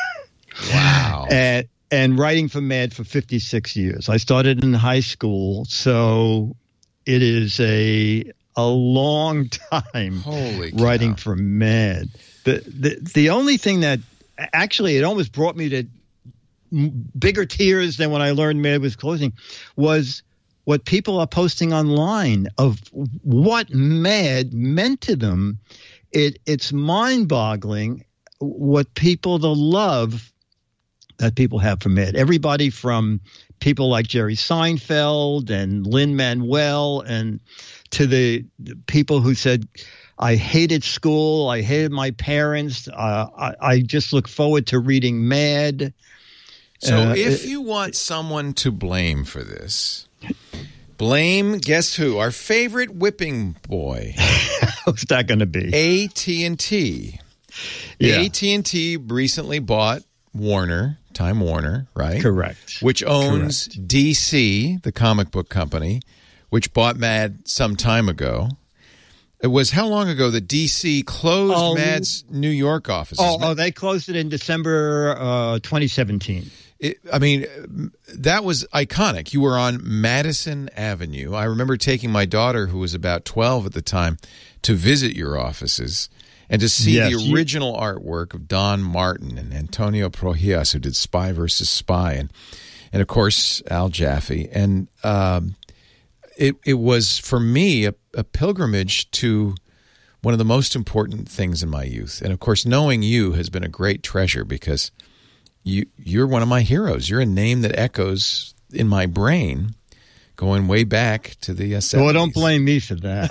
Wow. and, and writing for Mad for fifty-six years. I started in high school, so it is a a long time Holy cow. writing for Mad. The, the the only thing that actually it almost brought me to bigger tears than when I learned Mad was closing was what people are posting online of what Mad meant to them. It it's mind-boggling what people, the love that people have for Mad. Everybody from people like Jerry Seinfeld and Lin-Manuel and to the, the people who said, I hated school, I hated my parents, uh, I, I just look forward to reading Mad. So uh, if it, you want someone to blame for this, blame, guess who? Our favorite whipping boy. Who's that going to be? A T and T. Yeah. A T and T recently bought Warner, Time Warner, right? Correct. Which owns Correct. D C, the comic book company, which bought Mad some time ago. It was how long ago that D C closed Oh, Mad's New York offices? Oh, oh, they closed it in December uh, twenty seventeen. It, I mean, that was iconic. You were on Madison Avenue. I remember taking my daughter, who was about twelve at the time, to visit your offices and to see Yes, the you- original artwork of Don Martin and Antonio Prohias, who did Spy versus Spy, and and of course Al Jaffe. And um, it it was for me a, a pilgrimage to one of the most important things in my youth. And of course, knowing you has been a great treasure because You, you're one of my heroes. You're a name that echoes in my brain going way back to the uh, seventies. Well, don't blame me for that.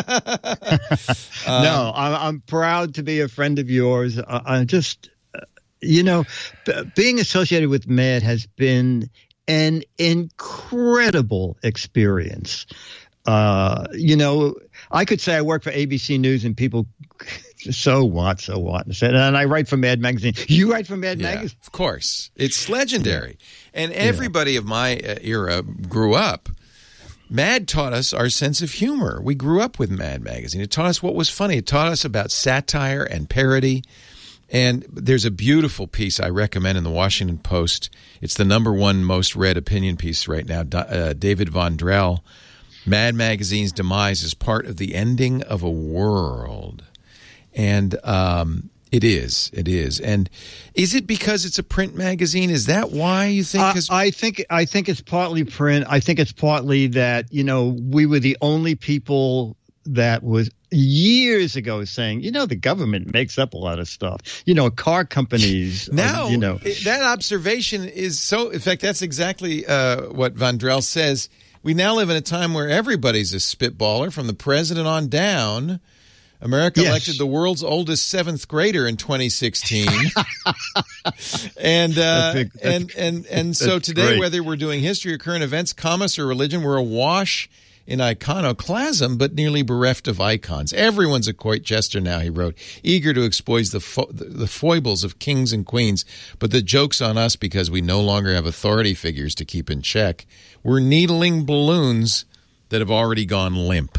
Um, no, I'm, I'm proud to be a friend of yours. I, I just, uh, you know, b- being associated with Mad has been an incredible experience. Uh, you know, I could say I work for A B C News and people, so what, so what? And said, and I write for Mad Magazine. You write for Mad yeah, Magazine? Of course. It's legendary. And everybody of my uh, era grew up. Mad taught us our sense of humor. We grew up with Mad Magazine. It taught us what was funny. It taught us about satire and parody. And there's a beautiful piece I recommend in the Washington Post. It's the number one most read opinion piece right now. Uh, David Vondrell, Mad Magazine's demise is part of the ending of a world. And um, it is. It is. And is it because it's a print magazine? Is that why you think? Uh, I think I think it's partly print. I think it's partly that, you know, we were the only people that was years ago saying, you know, the government makes up a lot of stuff. You know, car companies. Now, are, you know, that observation is so. In fact, that's exactly uh, what Vondrell says. We now live in a time where everybody's a spitballer, from the president on down. America Yes. elected the world's oldest seventh grader in twenty sixteen, and uh, That's big. That's- and and and so that's today, great. whether we're doing history or current events, commerce or religion, we're awash in iconoclasm, but nearly bereft of icons. Everyone's a court jester now, he wrote, eager to expose the, fo- the foibles of kings and queens. But the joke's on us because we no longer have authority figures to keep in check. We're needling balloons that have already gone limp.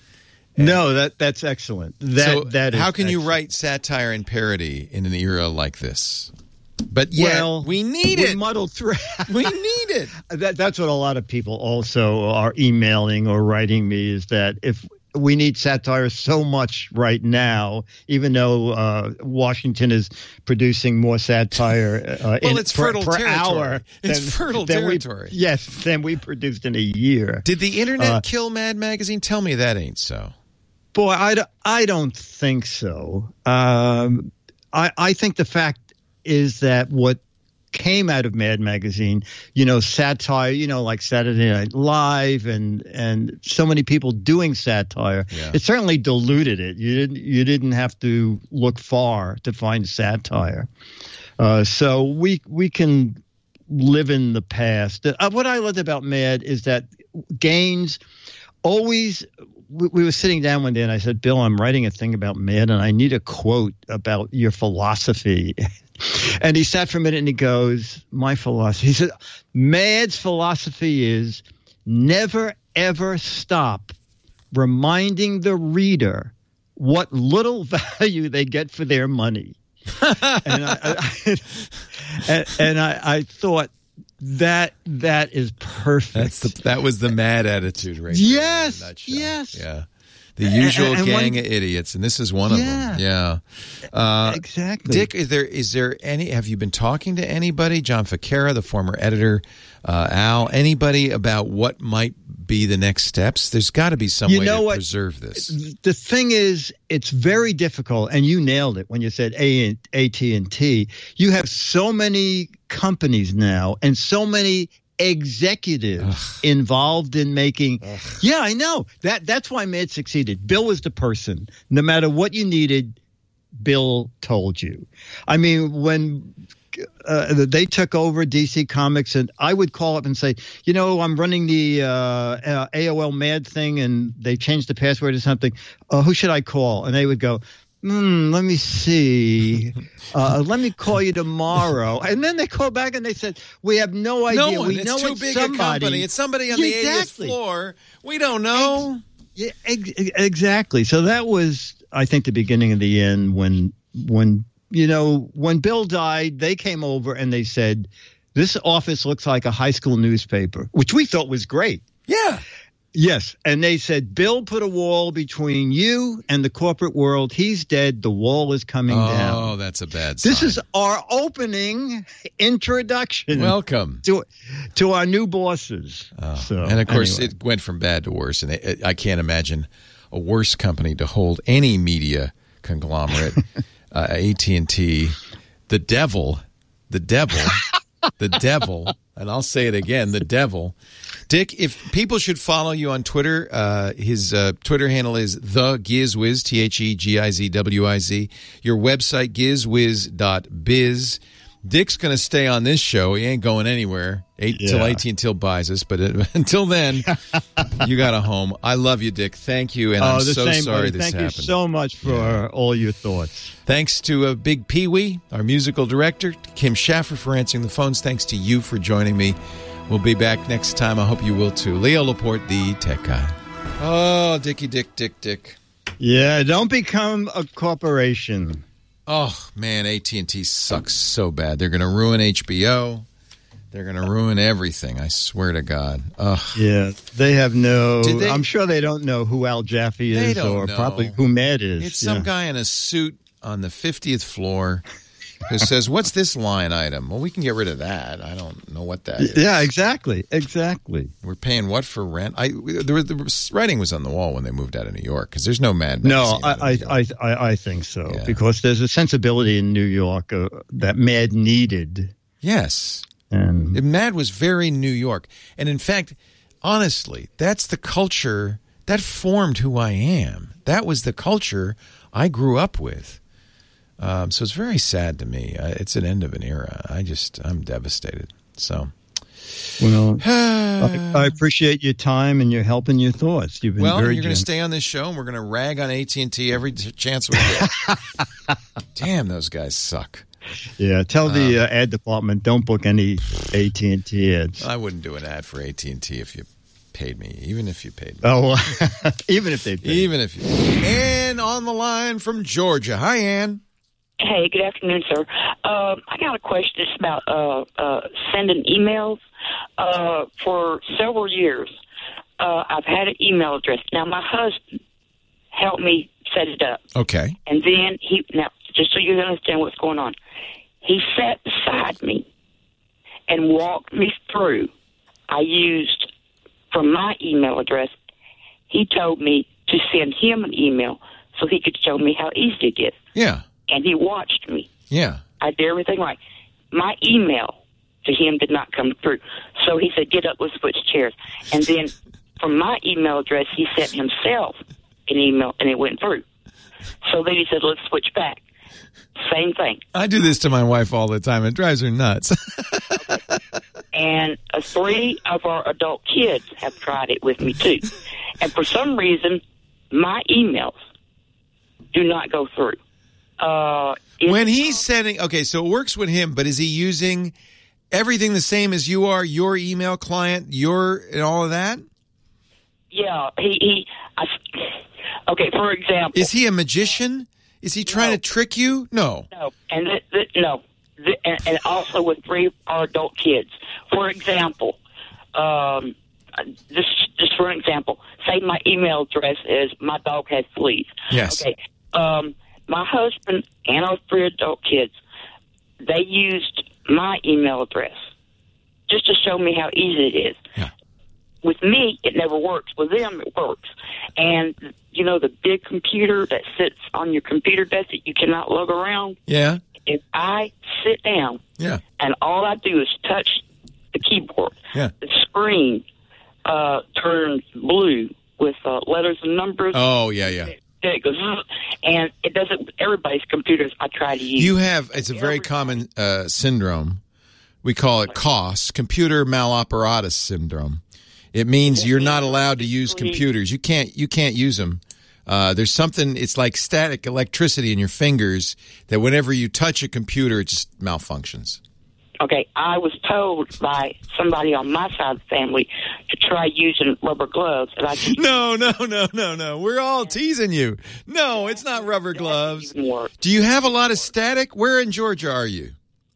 And no, that that's excellent. That, so that is how can excellent. you write satire and parody in an era like this? But yet, well, we need we it. muddled through. We need it. That, that's what a lot of people also are emailing or writing me, is that if we need satire so much right now, even though uh, Washington is producing more satire uh, well, in, it's per, fertile per territory. hour. It's than, fertile than territory. We, yes, than we produced in a year. Did the internet uh, kill Mad Magazine? Tell me that ain't so. Boy, I, I don't think so. Um, I, I think the fact is that what came out of Mad Magazine, you know, satire, you know, like Saturday Night Live and and so many people doing satire, yeah. it certainly diluted it. You didn't you didn't have to look far to find satire. Uh, so we we can live in the past. Uh, what I loved about Mad is that Gaines always. We, we were sitting down one day and I said, Bill, I'm writing a thing about Mad and I need a quote about your philosophy. And he sat for a minute and he goes, my philosophy. He said, Mad's philosophy is never, ever stop reminding the reader what little value they get for their money. and I, I, and, and I, I thought, That that is perfect. That's the, that was the Mad attitude, right? Yes, there yes. Yeah, the usual and, and gang one, of idiots, and this is one of yeah, them. Yeah, uh, exactly. Dick, is there is there any? Have you been talking to anybody? John Ficarra, the former editor, uh, Al, anybody about what might be the next steps? There's got to be some you way know to what? preserve this. The thing is, it's very difficult, and you nailed it when you said A T and T. You have so many companies now and so many executives Ugh. involved in making Ugh. yeah I know that that's why Mad succeeded. Bill was the person. No matter what you needed, Bill told you. I mean, when uh, they took over D C Comics, and I would call up and say, you know, I'm running the uh, uh, A O L Mad thing and they changed the password or something, uh, who should I call? And they would go, Hmm, let me see. Uh, let me call you tomorrow. And then they call back and they said, we have no idea. No one. We It's know too it's big somebody. a company. It's somebody on the exactly. eightieth floor. We don't know. Ex- yeah, ex- exactly. So that was, I think, the beginning of the end when, when you know, when Bill died, they came over and they said, this office looks like a high school newspaper, which we thought was great. Yeah. Yes, and they said, Bill put a wall between you and the corporate world. He's dead. The wall is coming oh, down. Oh, that's a bad sign. This is our opening introduction. Welcome. To, to our new bosses. Oh, so, and, of course, anyway. it went from bad to worse. And it, I can't imagine a worse company to hold any media conglomerate. uh, A T and T, the devil, the devil, the devil, and I'll say it again, the devil. Dick, if people should follow you on Twitter, uh, his uh, Twitter handle is the GizWiz, T H E G I Z W I Z. Your website, gizwiz dot biz. Dick's going to stay on this show. He ain't going anywhere eight, Yeah. till A T and T buys us. But uh, until then, you got a home. I love you, Dick. Thank you, and oh, I'm the so same, sorry buddy. this Thank happened. you so much for Yeah. all your thoughts. Thanks to uh, Big Pee Wee, our musical director, Kim Schaffer for answering the phones. Thanks to you for joining me. We'll be back next time. I hope you will too. Leo Laporte, the tech guy. Oh, Dickie Dick Dick Dick. Yeah, don't become a corporation. Oh, man, A T and T sucks so bad. They're going to ruin H B O. They're going to ruin everything, I swear to God. Ugh. Yeah, they have no... Did they- I'm sure they don't know who Al Jaffe They is don't or know. probably who Mad is. It's some yeah. guy in a suit on the fiftieth floor who says, what's this line item? Well, we can get rid of that. I don't know what that is. Yeah, exactly, exactly. We're paying what for rent? I the, the writing was on the wall when they moved out of New York because there's no Mad No, Magazine out of I, New York. I, I, I think so Yeah. because there's a sensibility in New York uh, that Mad needed. Yes. And Mad was very New York. And in fact, honestly, that's the culture that formed who I am. That was the culture I grew up with. Um, so it's very sad to me. Uh, it's an end of an era. I just, I'm devastated. So, well, I, I appreciate your time and your help and your thoughts. You've been well, very you're going to generous. stay on this show, and we're going to rag on A T and T every t- chance we get. Damn, those guys suck. Yeah, tell the uh, ad department don't book any A T and T ads. I wouldn't do an ad for A T and T if you paid me, even if you paid me. Oh, even if they paid. Even if you. Ann on the line from Georgia. Hi, Ann. Hey, good afternoon, sir. Uh, I got a question. It's about uh, uh, sending emails. Uh, for several years, uh, I've had an email address. Now, my husband helped me set it up. Okay. And then he, now, just so you understand what's going on, he sat beside me and walked me through. I used, from my email address, he told me to send him an email so he could show me how easy it is. Yeah. And he watched me. Yeah. I did everything right. My email to him did not come through. So he said, get up, let's switch chairs. And then from my email address, he sent himself an email, and it went through. So then he said, let's switch back. Same thing. I do this to my wife all the time. It drives her nuts. And uh, three of our adult kids have tried it with me, too. And for some reason, my emails do not go through. Uh, when he's sending, okay, so it works with him, but is he using everything the same as you are, your email client, your, and all of that? Yeah, he, he I, okay, for example. Is he a magician? Is he trying No. to trick you? No. No, and th- th- no, th- and, and also with three of our adult kids. For example, um, just, just for an example, say my email address is my dog has fleas. Yes. Okay, um, my husband and our three adult kids, they used my email address just to show me how easy it is. Yeah. With me, it never works. With them, it works. And, you know, the big computer that sits on your computer desk that you cannot lug around? Yeah. If I sit down Yeah. and all I do is touch the keyboard, Yeah. the screen uh, turns blue with uh, letters and numbers. Oh, yeah, yeah. Then it goes, "Ugh," and it doesn't, everybody's computers I try to use. You have, it's a very common uh, syndrome. We call it C O S, computer malapparatus syndrome. It means you're not allowed to use computers. You can't, you can't use them. Uh, there's something, it's like static electricity in your fingers that whenever you touch a computer, it just malfunctions. Okay, I was told by somebody on my side of the family to try using rubber gloves. And I just, No, no, no, no, no. We're all teasing you. No, it's not rubber gloves. Do you have a lot of static? Where in Georgia are you?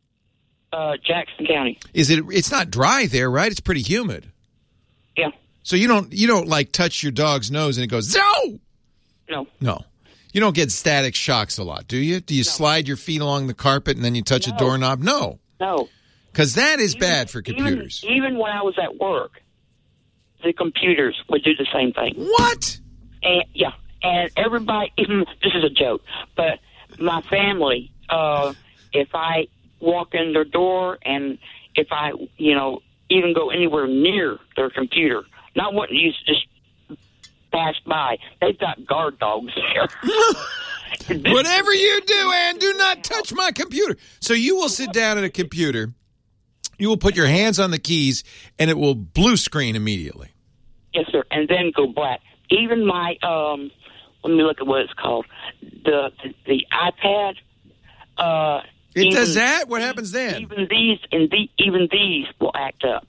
uh, Jackson County. Is it? It's not dry there, right? It's pretty humid. Yeah. So you don't you don't like touch your dog's nose and it goes zo? No. No. You don't get static shocks a lot, do you? Do you slide your feet along the carpet and then you touch No. a doorknob? No. No. Because that is bad for Even, computers. even when I was at work, the computers would do the same thing. What? And yeah, and everybody. Even this is a joke, but my family. Uh, if I walk in their door and if I, you know, even go anywhere near their computer, not wanting to use just pass by, they've got guard dogs there. Whatever you do, Ann, do not touch my computer. So you will sit down at a computer, you will put your hands on the keys, and it will blue screen immediately. Yes, sir, and then go black. Even my, um, let me look at what it's called, the the, the iPad. Uh, It even, does that? What happens then? Even these and the, even these will act up.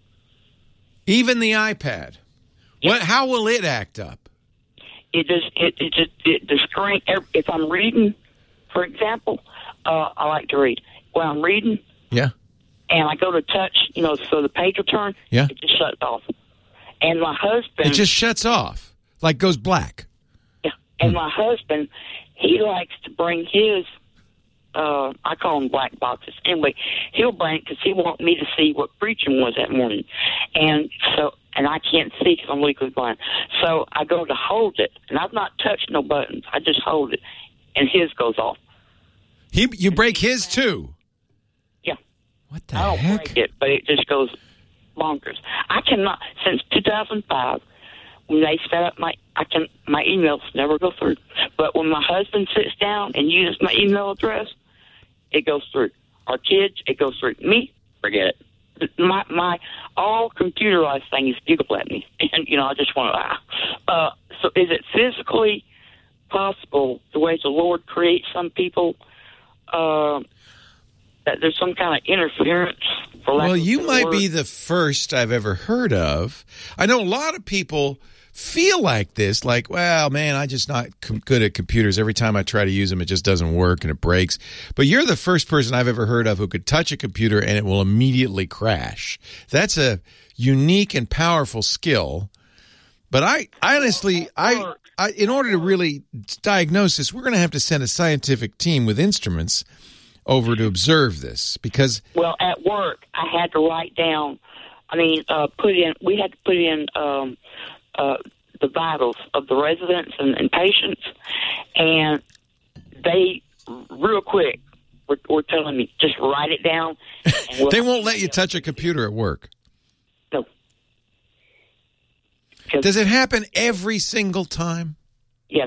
Even the iPad. What? How will it act up? It just it it just it, the screen. If I'm reading, for example, uh, I like to read. When I'm reading, Yeah. and I go to touch, you know, so the page will turn. Yeah. It just shuts off. And my husband, It just shuts off, like goes black. yeah. And my husband, he likes to bring his. Uh, I call them black boxes. Anyway, he'll bring because he wants me to see what preaching was that morning, and so and I can't see because I'm legally blind. So I go to hold it, and I've not touched no buttons. I just hold it, and his goes off. He, you break his too. Yeah. What the I don't heck? break it, but it just goes bonkers. I cannot since two thousand five when they set up my I can my emails never go through. But when my husband sits down and uses my email address, it goes through. Our kids, it goes through. Me, forget it. my my all computerized thing is giggle at me, and you know I just want to laugh. Uh, so, is it physically possible, the way the Lord creates some people, uh, that there's some kind of interference? For lack well, of you might word? be the first I've ever heard of. I know a lot of people feel like this, like, well, man, I'm just not com- good at computers. Every time I try to use them, it just doesn't work and it breaks. But you're the first person I've ever heard of who could touch a computer and it will immediately crash. That's a unique and powerful skill. But I, I honestly, I, I, in order to really diagnose this, we're going to have to send a scientific team with instruments over to observe this because. Well, at work, I had to write down, I mean, uh, put in, we had to put in, um, Uh, the vitals of the residents and, and patients, and they real quick were, were telling me just write it down. And we'll they won't let you touch a computer at work. No. Does it happen every single time? Yes.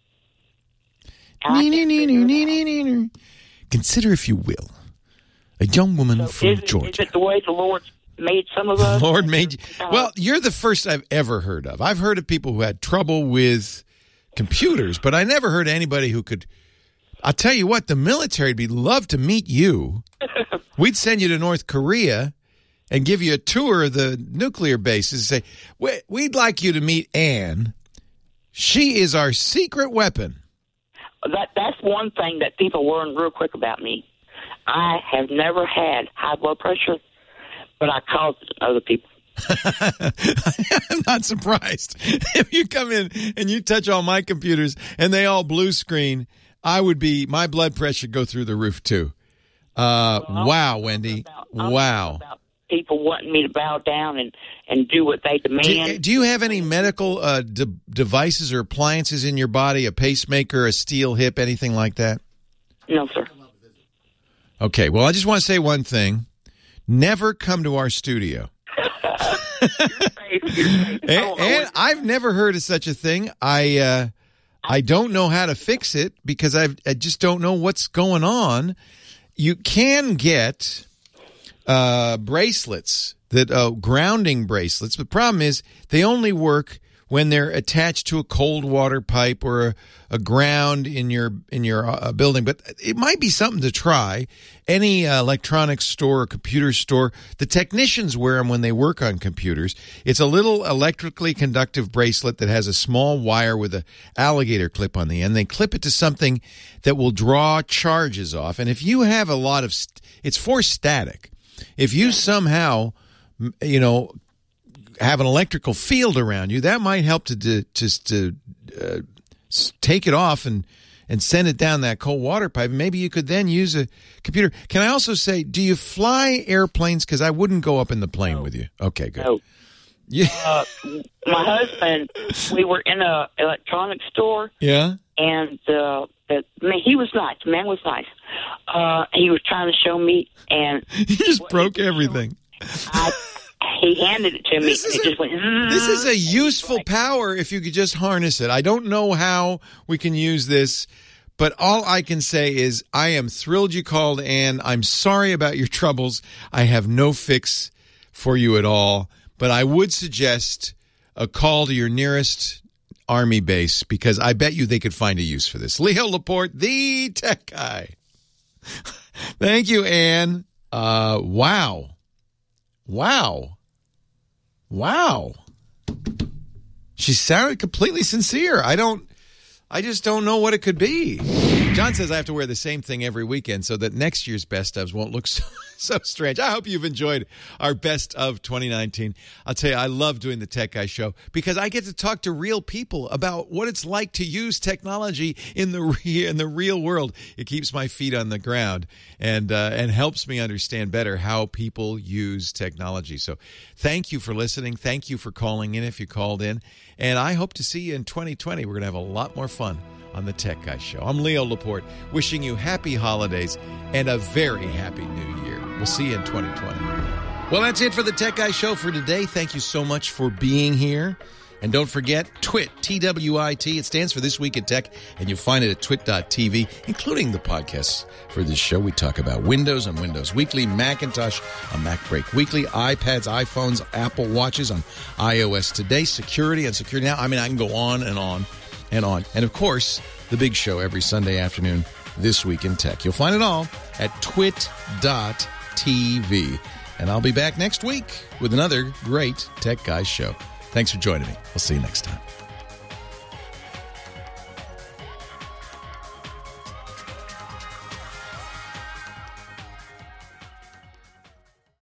Consider, if you will, a young woman So from is, it- Georgia. is it the way the Lord made some of us? Lord made you. Well, you're the first I've ever heard of. I've heard of people who had trouble with computers, but I never heard anybody who could. I'll tell you what, the military would love to meet you. We'd send you to North Korea and give you a tour of the nuclear bases and say, "We- we'd like you to meet Ann. She is our secret weapon." That that's one thing that people learn real quick about me. I have never had high blood pressure, but I caused it in other people. I'm not surprised. If you come in and you touch all my computers and they all blue screen, I would be, my blood pressure go through the roof too. Uh, Well, wow, Wendy. I'm Wow. about people wanting me to bow down and, and do what they demand. Do, do you have any medical uh, de- devices or appliances in your body, a pacemaker, a steel hip, anything like that? No, sir. Okay, well, I just want to say one thing. Never come to our studio. and, and I've never heard of such a thing. I uh, I don't know how to fix it because I've, I just don't know what's going on. You can get uh, bracelets, that uh, grounding bracelets. The problem is they only work when they're attached to a cold water pipe or a, a ground in your in your uh, building. But it might be something to try. Any uh, electronics store or computer store, the technicians wear them when they work on computers. It's a little electrically conductive bracelet that has a small wire with a alligator clip on the end. They clip it to something that will draw charges off. And if you have a lot of, st- it's for static. If you somehow, you know, have an electrical field around you, that might help to to, to, to uh, take it off and, and send it down that cold water pipe. Maybe you could then use a computer. Can I also say, do you fly airplanes? Because I wouldn't go up in the plane with you. Okay, good. No. Yeah. Uh, my husband, we were in a electronics store. Yeah. And uh, the, I mean, he was nice. The man was nice. Uh, he was trying to show me, and he just broke everything. I, he handed it to me, This and is it a- just went. This is a useful power if you could just harness it. I don't know how we can use this, but all I can say is I am thrilled you called, Ann. I'm sorry about your troubles. I have no fix for you at all, but I would suggest a call to your nearest Army base because I bet you they could find a use for this. Leo Laporte, the tech guy. Thank you, Ann. Uh, wow. Wow. Wow. She sounded completely sincere. I don't, I just don't know what it could be. John says I have to wear the same thing every weekend so that next year's best ofs won't look so, so strange. I hope you've enjoyed our best of twenty nineteen. I'll tell you, I love doing the Tech Guy Show because I get to talk to real people about what it's like to use technology in the re- in the real world. It keeps my feet on the ground and uh, and helps me understand better how people use technology. So thank you for listening. Thank you for calling in if you called in. And I hope to see you in twenty twenty. We're going to have a lot more fun on the Tech Guy Show. I'm Leo Laporte, wishing you happy holidays and a very happy new year. We'll see you in twenty twenty. Well, that's it for the Tech Guy Show for today. Thank you so much for being here. And don't forget Twit, T W I T. It stands for This Week in Tech, and you'll find it at twit dot t v, including the podcasts for this show. We talk about Windows on Windows Weekly, Macintosh on Mac Break Weekly, iPads, iPhones, Apple Watches on iOS Today, security on Security Now. I mean, I can go on and on and on. And, of course, the big show every Sunday afternoon, This Week in Tech. You'll find it all at twit dot t v. And I'll be back next week with another great Tech Guys show. Thanks for joining me. We'll see you next time.